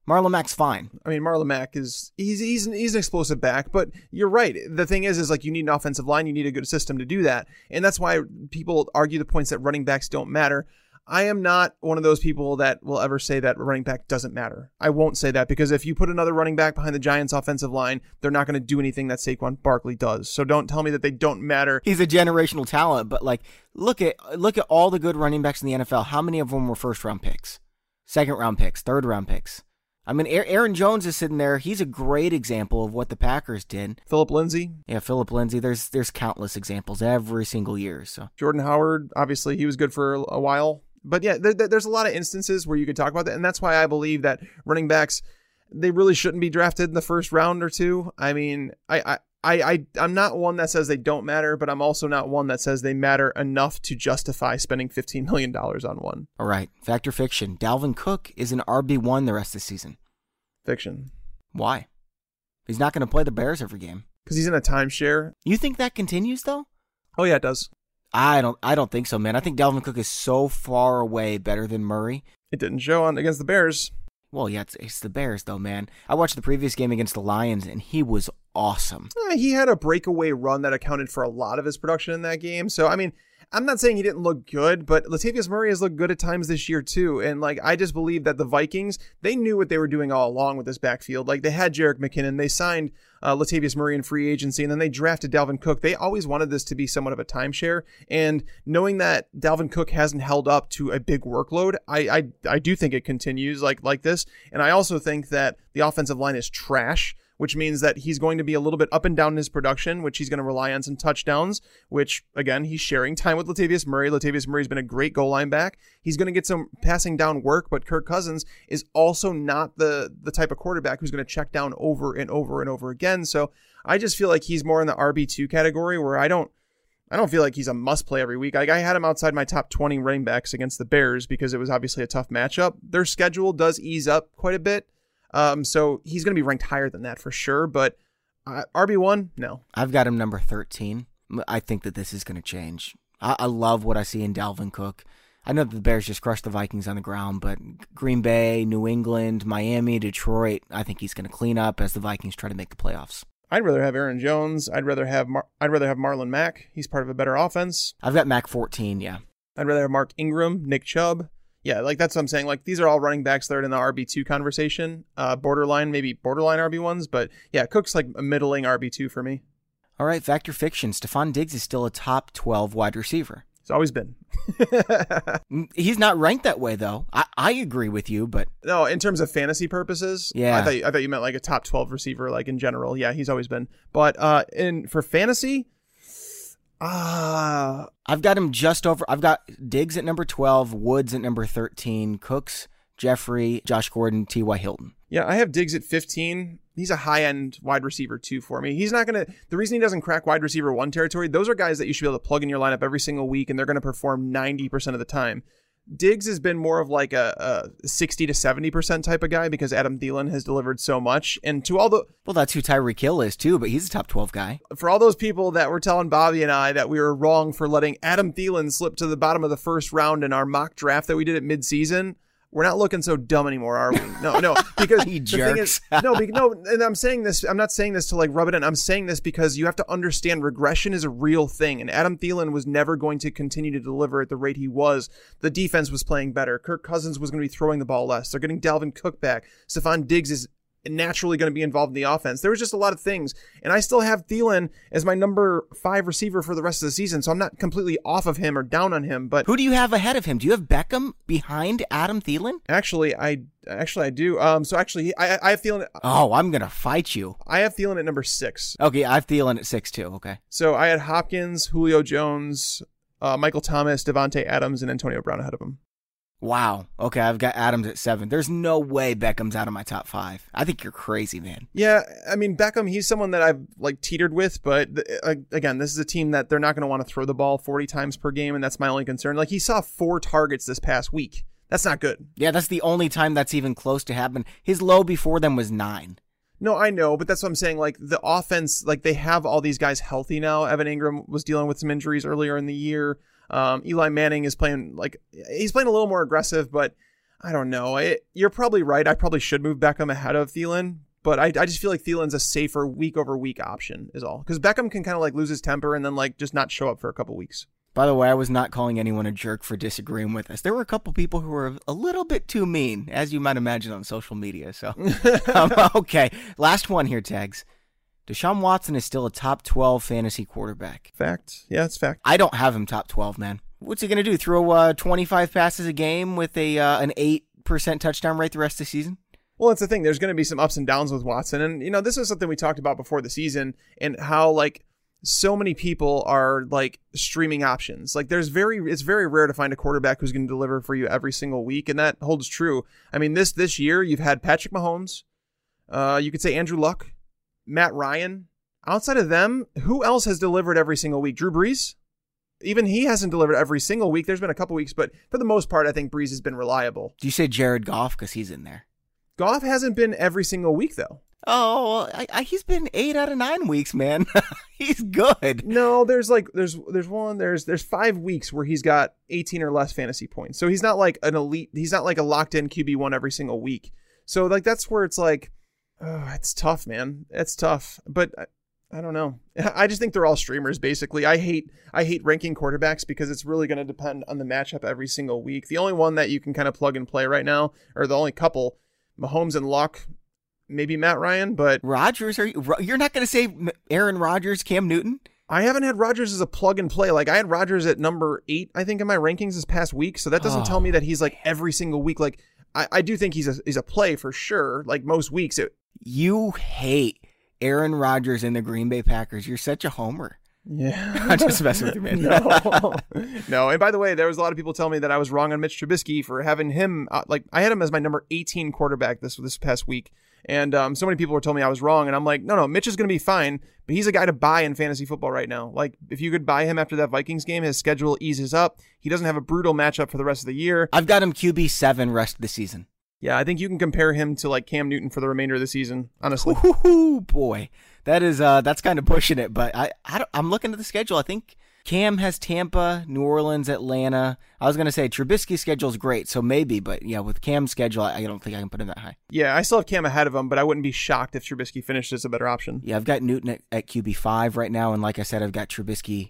Marlon Mack's fine. I mean, Marlon Mack he's an explosive back, but you're right. The thing is like you need an offensive line. You need a good system to do that. And that's why people argue the points that running backs don't matter. I am not one of those people that will ever say that running back doesn't matter. I won't say that because if you put another running back behind the Giants offensive line, they're not going to do anything that Saquon Barkley does. So don't tell me that they don't matter. He's a generational talent, but like look at all the good running backs in the NFL. How many of them were first round picks, second round picks, third round picks? I mean, Aaron Jones is sitting there. He's a great example of what the Packers did. Philip Lindsay. Yeah, Philip Lindsay. There's countless examples every single year. So Jordan Howard, obviously, he was good for a while. But yeah, there's a lot of instances where you could talk about that. And that's why I believe that running backs, they really shouldn't be drafted in the first round or two. I mean, I'm not one that says they don't matter, but I'm also not one that says they matter enough to justify spending $15 million on one. All right. Fact or fiction? Dalvin Cook is an RB1 the rest of the season. Fiction. Why? He's not going to play the Bears every game. Because he's in a timeshare. You think that continues, though? Oh, yeah, it does. I don't think so, man. I think Dalvin Cook is so far away better than Murray. It didn't show against the Bears. Well, yeah, it's the Bears, though, man. I watched the previous game against the Lions, and he was awesome. He had a breakaway run that accounted for a lot of his production in that game. So, I mean, I'm not saying he didn't look good, but Latavius Murray has looked good at times this year, too. And, like, I just believe that the Vikings, they knew what they were doing all along with this backfield. Like, they had Jerick McKinnon. They signed Latavius Murray in free agency, and then they drafted Dalvin Cook. They always wanted this to be somewhat of a timeshare. And knowing that Dalvin Cook hasn't held up to a big workload, I do think it continues like this. And I also think that the offensive line is trash, which means that he's going to be a little bit up and down in his production, which he's going to rely on some touchdowns, which, again, he's sharing time with Latavius Murray. Latavius Murray's been a great goal line back. He's going to get some passing down work, but Kirk Cousins is also not the type of quarterback who's going to check down over and over and over again. So I just feel like he's more in the RB2 category where I don't feel like he's a must play every week. I had him outside my top 20 running backs against the Bears because it was obviously a tough matchup. Their schedule does ease up quite a bit. So he's going to be ranked higher than that for sure, but RB1, no. I've got him number 13. I think that this is going to change. I love what I see in Dalvin Cook. I know that the Bears just crushed the Vikings on the ground, but Green Bay, New England, Miami, Detroit, I think he's going to clean up as the Vikings try to make the playoffs. I'd rather have Aaron Jones. I'd rather have Marlon Mack. He's part of a better offense. I've got Mack 14, yeah. I'd rather have Mark Ingram, Nick Chubb. Yeah, like that's what I'm saying. Like these are all running backs that are in the RB2 conversation. Maybe borderline RB1s, but yeah, Cook's like a middling RB2 for me. All right, fact or fiction? Stephon Diggs is still a top 12 wide receiver. He's always been. He's not ranked that way, though. I agree with you, but... No, in terms of fantasy purposes, yeah. I thought you meant like a top 12 receiver, like in general. Yeah, he's always been. But for fantasy... I've got him just over. I've got Diggs at number 12, Woods at number 13, Cooks, Jeffrey, Josh Gordon, T.Y. Hilton. Yeah, I have Diggs at 15. He's a high-end wide receiver 2 for me. He's not going to... The reason he doesn't crack wide receiver 1 territory, those are guys that you should be able to plug in your lineup every single week, and they're going to perform 90% of the time. Diggs has been more of like a 60 to 70% type of guy because Adam Thielen has delivered so much. And to all the... Well, that's who Tyreek Hill is too, but he's a top 12 guy. For all those people that were telling Bobby and I that we were wrong for letting Adam Thielen slip to the bottom of the first round in our mock draft that we did at midseason, we're not looking so dumb anymore, are we? No, because he the jerks. thing is, no, and I'm saying this, I'm not saying this to like rub it in. I'm saying this because you have to understand regression is a real thing, and Adam Thielen was never going to continue to deliver at the rate he was. The defense was playing better. Kirk Cousins was going to be throwing the ball less. They're getting Dalvin Cook back. Stephon Diggs is naturally going to be involved in the offense. There was just a lot of things, and I still have Thielen as my number 5 receiver for the rest of the season, so I'm not completely off of him or down on him. But who do you have ahead of him? Do you have Beckham behind Adam Thielen? Actually, I do. I have Thielen. Oh, I'm gonna fight you. I have Thielen at number 6. Okay, I have Thielen at 6 too. Okay. So I had Hopkins, Julio Jones, Michael Thomas, Devontae Adams, and Antonio Brown ahead of him. Wow. Okay, I've got Adams at 7. There's no way Beckham's out of my top 5. I think you're crazy, man. Yeah, I mean, Beckham, he's someone that I've like teetered with, but again, this is a team that they're not going to want to throw the ball 40 times per game, and that's my only concern. Like, he saw 4 targets this past week. That's not good. Yeah, that's the only time that's even close to happen. His low before them was 9. No, I know, but that's what I'm saying. Like, the offense, like, they have all these guys healthy now. Evan Ingram was dealing with some injuries earlier in the year. Eli Manning is playing, like, he's playing a little more aggressive, but I don't know. You're probably right. I probably should move Beckham ahead of Thielen, but I just feel like Thielen's a safer week-over-week option is all. Because Beckham can kind of like lose his temper and then like just not show up for a couple weeks. By the way, I was not calling anyone a jerk for disagreeing with us. There were a couple people who were a little bit too mean, as you might imagine on social media. So, okay. Last one here, Tags. Deshaun Watson is still a top 12 fantasy quarterback. Fact. Yeah, it's fact. I don't have him top 12, man. What's he going to do? Throw 25 passes a game with an 8% touchdown rate the rest of the season? Well, that's the thing. There's going to be some ups and downs with Watson. And, you know, this is something we talked about before the season and how, like, so many people are, like, streaming options. Like, it's very rare to find a quarterback who's going to deliver for you every single week, and that holds true. I mean, this year, you've had Patrick Mahomes. You could say Andrew Luck, Matt Ryan. Outside of them, who else has delivered every single week? Drew Brees? Even he hasn't delivered every single week. There's been a couple weeks, but for the most part, I think Brees has been reliable. Do you say Jared Goff because he's in there? Goff hasn't been every single week, though. Oh, he's been 8 out of 9 weeks, man. He's good. No, there's 5 weeks where he's got 18 or less fantasy points. So he's not like an elite. He's not like a locked in QB1 every single week. So like that's where it's like, oh, it's tough, man. It's tough. But I don't know. I just think they're all streamers, basically. I hate ranking quarterbacks because it's really going to depend on the matchup every single week. The only one that you can kind of plug and play right now, or the only couple, Mahomes and Luck, maybe Matt Ryan, but Rodgers. You're not going to say Aaron Rodgers, Cam Newton? I haven't had Rodgers as a plug and play. Like I had Rodgers at number 8, I think, in my rankings this past week. So that doesn't tell me that he's like every single week. Like I do think he's a play for sure. Like most weeks, you hate Aaron Rodgers and the Green Bay Packers. You're such a homer. Yeah. I'm just messing with you, man. No. And by the way, there was a lot of people telling me that I was wrong on Mitch Trubisky for having him. I had him as my number 18 quarterback this past week. And so many people were telling me I was wrong. And I'm like, no, Mitch is going to be fine. But he's a guy to buy in fantasy football right now. Like, if you could buy him after that Vikings game, his schedule eases up. He doesn't have a brutal matchup for the rest of the year. I've got him QB7 rest of the season. Yeah, I think you can compare him to like Cam Newton for the remainder of the season, honestly. Ooh, boy. That's kind of pushing it. But I'm looking at the schedule. I think Cam has Tampa, New Orleans, Atlanta. I was going to say Trubisky's schedule is great, so maybe. But yeah, with Cam's schedule, I don't think I can put him that high. Yeah, I still have Cam ahead of him, but I wouldn't be shocked if Trubisky finished as a better option. Yeah, I've got Newton at QB5 right now. And like I said, I've got Trubisky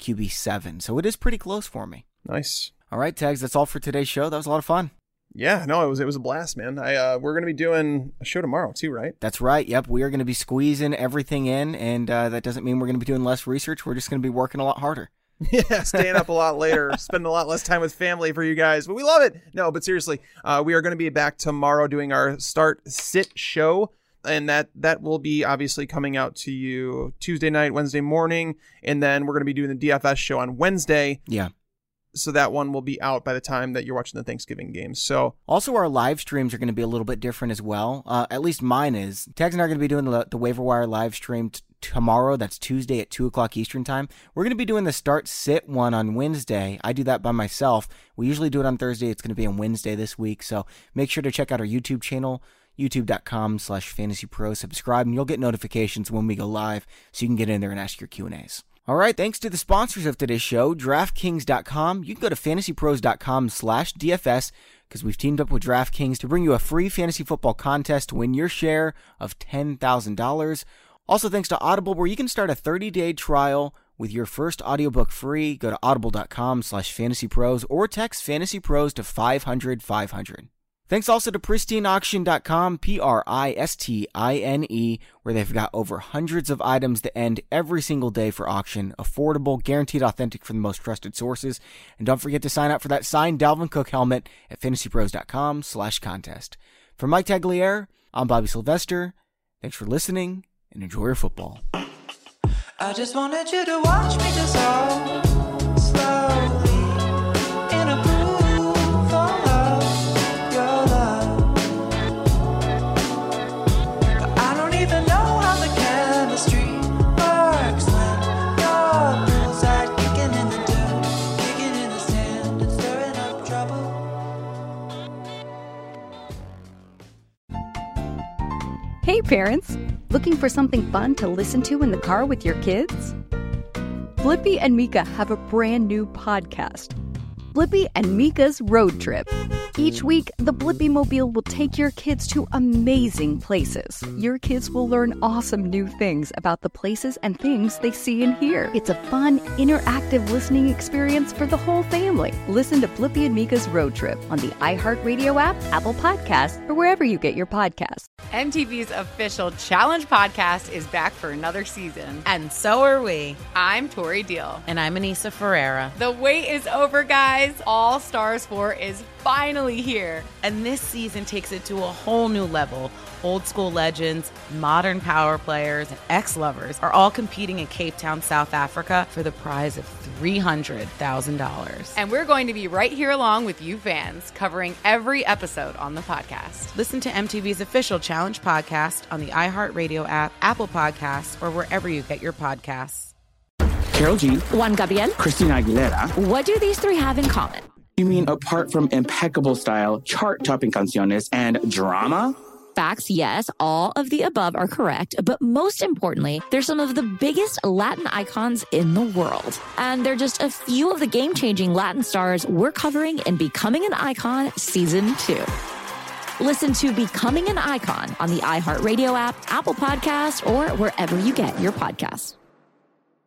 QB7. So it is pretty close for me. Nice. All right, Tags, that's all for today's show. That was a lot of fun. Yeah, no, it was a blast, man. We're going to be doing a show tomorrow too, right? That's right. Yep, we are going to be squeezing everything in, and that doesn't mean we're going to be doing less research. We're just going to be working a lot harder. Yeah, staying up a lot later, spending a lot less time with family for you guys, but we love it. No, but seriously, we are going to be back tomorrow doing our start-sit show, and that will be obviously coming out to you Tuesday night, Wednesday morning, and then we're going to be doing the DFS show on Wednesday. Yeah. So that one will be out by the time that you're watching the Thanksgiving games. So also our live streams are going to be a little bit different as well. At least mine is. Tags and I are going to be doing the waiver wire live stream tomorrow. That's Tuesday at 2:00 Eastern time. We're going to be doing the start sit one on Wednesday. I do that by myself. We usually do it on Thursday. It's going to be on Wednesday this week. So make sure to check out our YouTube channel, youtube.com/fantasypros. Subscribe and you'll get notifications when we go live so you can get in there and ask your Q&As. All right, thanks to the sponsors of today's show, DraftKings.com. You can go to fantasypros.com/DFS because we've teamed up with DraftKings to bring you a free fantasy football contest to win your share of $10,000. Also, thanks to Audible, where you can start a 30-day trial with your first audiobook free. Go to audible.com/fantasypros or text fantasypros to 500-500. Thanks also to PristineAuction.com, PRISTINE, where they've got over hundreds of items that end every single day for auction. Affordable, guaranteed authentic from the most trusted sources. And don't forget to sign up for that signed Dalvin Cook helmet at fantasypros.com/contest. For Mike Tagliere, I'm Bobby Sylvester. Thanks for listening and enjoy your football. I just wanted you to watch me dissolve slowly in a pool of your love. But I don't even know how the chemistry works when your poolside kicking in the dirt, kicking in the sand and stirring up trouble. Hey parents, looking for something fun to listen to in the car with your kids? Blippi and Mika have a brand new podcast, Blippi and Mika's Road Trip. Each week, the Blippi Mobile will take your kids to amazing places. Your kids will learn awesome new things about the places and things they see and hear. It's a fun, interactive listening experience for the whole family. Listen to Blippi and Mika's Road Trip on the iHeartRadio app, Apple Podcasts, or wherever you get your podcasts. MTV's official Challenge podcast is back for another season. And so are we. I'm Tori Deal. And I'm Anissa Ferreira. The wait is over, guys. All Stars 4 is finally here. And this season takes it to a whole new level. Old school legends, modern power players, and ex-lovers are all competing in Cape Town, South Africa for the prize of $300,000. And we're going to be right here along with you fans, covering every episode on the podcast. Listen to MTV's official Challenge podcast on the iHeartRadio app, Apple Podcasts, or wherever you get your podcasts. Karol G, Juan Gabriel, Christina Aguilera. What do these three have in common? You mean apart from impeccable style, chart-topping canciones, and drama? Facts, yes, all of the above are correct, but most importantly, they're some of the biggest Latin icons in the world. And they're just a few of the game-changing Latin stars we're covering in Becoming an Icon Season 2. Listen to Becoming an Icon on the iHeartRadio app, Apple Podcasts, or wherever you get your podcasts.